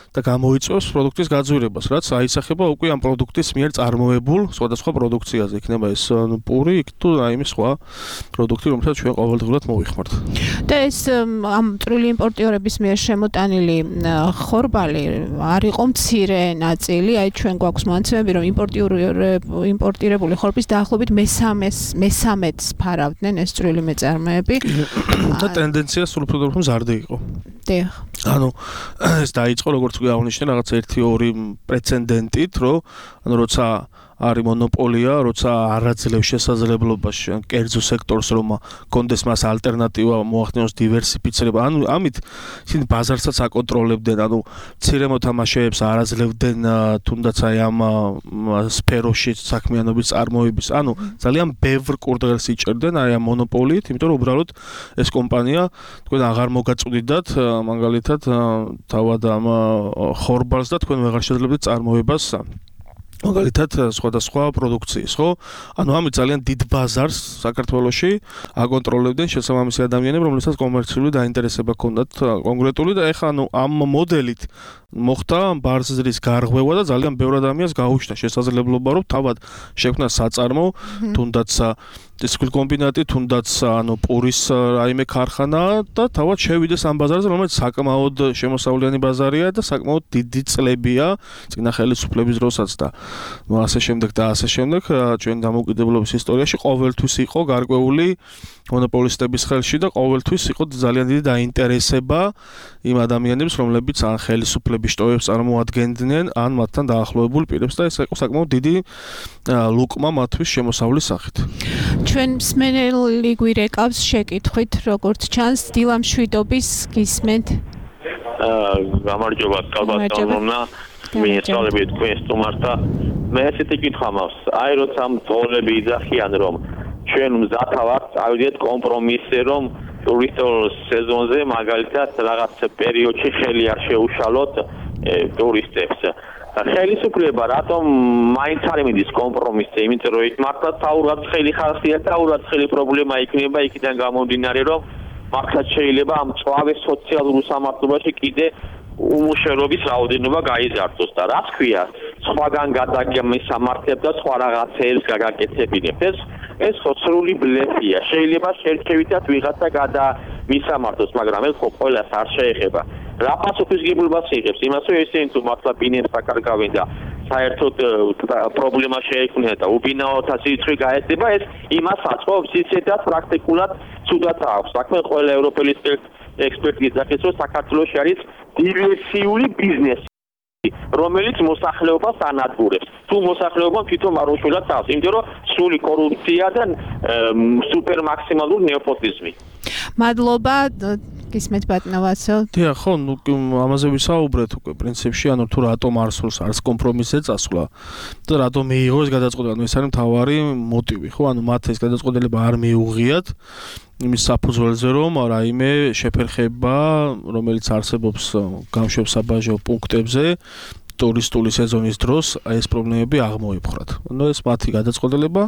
და გამოიწვევს პროდუქტის გაძვირებას, რაც აისახება უკვე ამ პროდუქტის მიერ წარმოებულ სხვადასხვა პროდუქციაზე. იქნება ეს პური, იქ თუ რაიმე სხვა პროდუქტი, რომელსაც ჩვენ ყოველდღურად მოვიხმართ. და ეს ამ წვრილი იმპორტიორების მიერ შემოტანილი ხორბალი არ იყო მცირე ნაწილი, აი ჩვენ გვაქვს მონაცემები, რომ იმპორტირებული ხორბლის დაახლოებით მესამედს ფარავდნენ ეს წვრილი მეწარმეები. და ტენდენცია სულ უფრო მზარდი იყო. დიახ. ანუ ეს დაიწყო როგორც კი აღნიშნე რაღაც 1-2 პრეცედენტით, რომ ანუ როცა არის მონოპოლია, როცა არაძლევს შესაძლებლობას კერძო სექტორს რომ კონდეს მას ალტერნატივა მოახდინოს დივერსიფიცირება. ანუ ამით ისინი ბაზარსაც აკონტროლებდნენ, ანუ მცირე მოთამაშეებს არაძლევდნენ თუნდაც აი ამ სფეროში საქმიანობის წარმოების. ანუ ძალიან ბევრ კურდღელს იჭერდნენ აი ამ მონოპოლიით, იმიტომ რომ უბრალოდ ეს კომპანია თქვენ აღარ მოგაწვდიდათ მაგალითად თავად ამ ხორბალს და თქვენ ვეღარ შეძლებდით წარმოებას მაგალითად სხვადასხვა პროდუქციის, ხო? ანუ ამით ძალიან დიდ ბაზარს საქართველოში აკონტროლებდნენ შესაბამისი ადამიანები, რომლებსაც კომერციული დაინტერესება ჰქონდათ კონკრეტული და ეხლა ანუ ამ მოდელით მოხდა ბაზრის გარღვევა და ძალიან ბევრ ადამიანს გაუჩნდა შესაძლებლობა, რომ თავად შექმნა საწარმო, თუნდაც დისკრეტ კომბინატი, თუნდაც ანუ პურის რაიმე ქარხანა და თავად შევიდეს ამ ბაზარზე, რომელიც საკმაოდ შემოსავლიანი ბაზარია და საკმაოდ დიდი წლებია წინა ხელისუფლების დროსაც და ასე შემდეგ და ასე შემდეგ ჩვენ დამოუკიდებლობის ისტორიაში ყოველთვის იყო გარკვეული მონოპოლისტების ხელში და ყოველთვის იყო ძალიან დიდი დაინტერესება იმ ადამიანებს, რომლებიც ან ხელისუფლების შტოებს წარმოადგენდნენ, ან მათთან დაახლოებულ პირებს და ეს იყო საკმაოდ დიდი ლუკმა მათთვის შემოსავლის სახით. ჩვენ მსმენელი გვირეკავს შეკითხვით, როგორც ჩანს, დილა მშვიდობის გისმენთ. გამარჯობა, კალბატონოვნა, მიესალმებით თქვენ სტუმართა. მე ესეთი კითხვა მაქვს, აი როცა მწოლები იძახიან, რომ ჩვენ მზად ვართ, წავიდეთ კომპრომისზე, რომ ტურისტულ სეზონზე მაგალითად რაღაც პერიოდში ხელი არ შეუშალოთ ტურისტებს. ხელისუფლება რატომ მაინც არ მიდის კომპრომისზე, იმიტომ რომ იქ მართლაც თავურად ხელი ხალხია და თავურად ხელი პრობლემა იქნება იქიდან გამომდინარე, რომ მართლაც შეიძლება ამ წვავე სოციალურ უსამართლობაში კიდე უმუშევრობის რაოდენობა გაიზარდოს და რაც ქვია, სხვაგან გადაგემისამართებ და სხვა რაღაცეებს გაგაკეთებინებ. ეს ხოცრული ბლეფია. შეიძლება შერჩევითაც ვიღაცა გადამისამართოს, მაგრამ ეს ხო ყველას არ შეეხება. რა პასუხისგებლობას იღებს იმას, რომ ესენი თუ მართლა ბინებს აკარგავენ და საერთოდ პრობლემა შეექმნიან და უბინაოთა სიცხე გაეცემა, ეს იმას აწყობს ისედაც პრაქტიკულად ცუდად აქვს. საქმე ყველა ევროპელი ექსპერტი იძახის, რომ საქართველოში არის დივერსიული ბიზნესი, რომელიც მოსახლეობას ანადგურებს. თუ მოსახლეობამ თვითონ არ უშვილად თავს, იმიტომ რომ სრული კორუფცია და სუპერ მაქსიმალური ნეოპოტიზმი. მადლობა, გისმენთ ბატონო ვასო. დიახ, ხო, ნუ ამაზე ვისაუბრეთ უკვე პრინციპში, ანუ თუ რატომ არ სურს არც კომპრომისზე წასვლა და რატომ მიიღო ეს გადაწყვეტილება, ანუ ეს არის მთავარი მოტივი, ხო? ანუ მათ ეს გადაწყვეტილება არ მიუღიათ იმის საფუძველზე, რომ რაიმე შეფერხება, რომელიც არსებობს გამშვებ-საბაჟო პუნქტებზე ტურისტული სეზონის დროს ეს პრობლემები აღმოიფხვრათ. ანუ ეს მათი გადაწყვეტილება,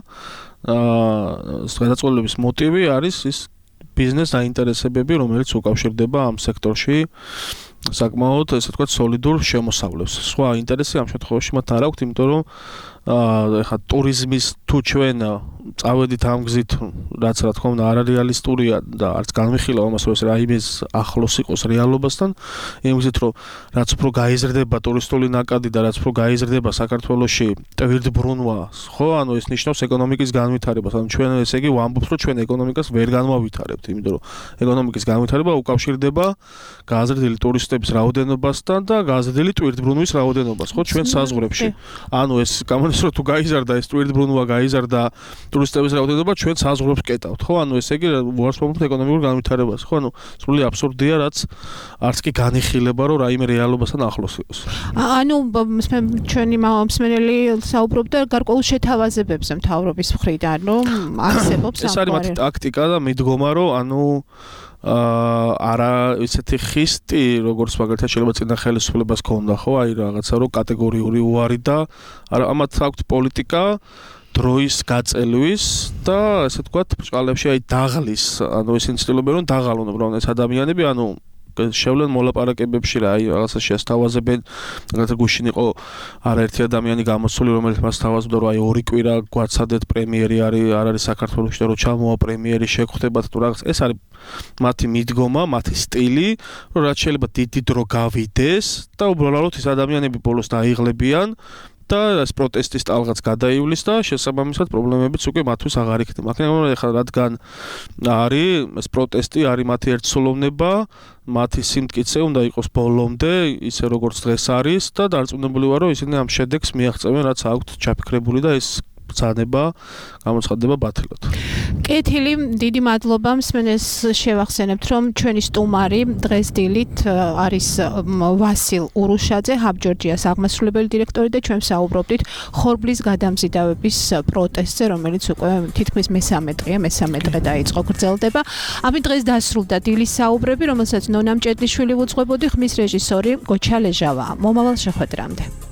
გადაწყვეტილების მოტივი არის ის ბიზნეს დაინტერესებები, რომელიც უკავშირდება ამ სექტორში საკმაოდ, ესე ვთქვათ, სოლიდურ შემოსავლებს. სხვა ინტერესი ამ შემთხვევაში მათ არ აქვთ, იმიტომ რომ ეხლა ტურიზმის თუ ჩვენ წავედით ამ გზით, რაც რა თქმა უნდა არარეალისტურია და არც განვიხილავ ამას, რომ ეს რაიმეს ახლოს იყოს რეალობასთან, იმ გზით რომ რაც უფრო გაიზრდება ტურისტული ნაკადი და რაც უფრო გაიზრდება საქართველოში ტვირთბრუნვა, ხო, ანუ ეს ნიშნავს ეკონომიკის განვითარებას. ანუ ჩვენ ესე იგი ვამბობთ, რომ ჩვენ ეკონომიკას ვერ განვავითარებთ, იმიტომ რომ ეკონომიკის განვითარება უკავშირდება გაზრდილი ტურისტების რაოდენობასთან და გაზრდილი ტვირთბრუნვის რაოდენობას, ხო, ჩვენ საზღვრებში. ანუ ეს გამოდის რომ თუ გაიზარდა ეს ტვირთბრუნვა, გაიზარდა ტურისტების რაოდენობა, ჩვენ საზღვრებს კეტავთ, ხო? ანუ ესე იგი ვარსკვლავებთ ეკონომიკურ განვითარებას, ხო? ანუ სრული აბსურდია, რაც არც კი განიხილება, რომ რაიმე რეალობასთან ახლოს იყოს. ანუ ჩვენი მსმენელი საუბრობდა გარკვეულ შეთავაზებებზე მთავრობის მხრიდან, რომ არსებობს ეს არის მათი ტაქტიკა და მიდგომა, რომ ანუ არა ისეთი ხისტი, როგორც მაგალითად შეიძლება წინა ხელისუფლებას ქონდა, ხო? აი რაღაცა რომ კატეგორიული უარი და ამათ აქვთ პოლიტიკა დროის გაწელვის და ესე ვთქვათ, ბჭყალებში აი დაღლის, ანუ ისინი ცდილობენ რომ დაღალონ უბრალოდ ეს ადამიანები, ანუ შევლენ მოლაპარაკებებში რა, აი რაღაცა შეესთავაზებენ, რაღაცა გუშინ იყო არაერთი ადამიანი გამოსული, რომელიც მას თავაზობდა, რომ აი 2 კვირა გვაცადეთ პრემიერი არ არის საქართველოში და რომ ჩამოვა პრემიერი შეგხვდებათ თუ რაღაც. ეს არის მათი მიდგომა, მათი სტილი, რომ რაც შეიძლება დიდი დრო გავიდეს და უბრალოდ ეს ადამიანები ბოლოს დაიღლებიან და ეს პროტესტის ტალღაც გადაივლის და შესაბამისად პრობლემებიც უკვე მათთვის აღარ იქნება. მაგრამ ეხლა რადგან არის ეს პროტესტი, არის მათი ერთსოლოვნება, მათი სიმტკიცე უნდა იყოს ბოლომდე, ისე როგორც დღეს არის და დარწმუნებული ვარ, რომ ისინი ამ შედეგს მიაღწევენ, რაც აქვთ ჩაფიქრებული და ეს ბრძანება გამოცხადდება ბათილად. კეთილი, დიდი მადლობა. მსმენელს შევახსენებთ, რომ ჩვენი სტუმარი დღეს დილით არის ვასილ ურუშაძე, Hub Georgia-ს აღმასრულებელი დირექტორი და ჩვენ საუბრობდით ხორბლის გადამზიდავების პროტესტზე, რომელიც უკვე თითქმის მესამე დღე დაიწყო, გრძელდება. ამით დღეს დასრულდა დილის საუბრები, რომელსაც ნონა მჭედლიშვილი უძღვებოდი, ხმის რეჟისორი გოჩა ლეჟავა. მომავალ შეხვედრამდე.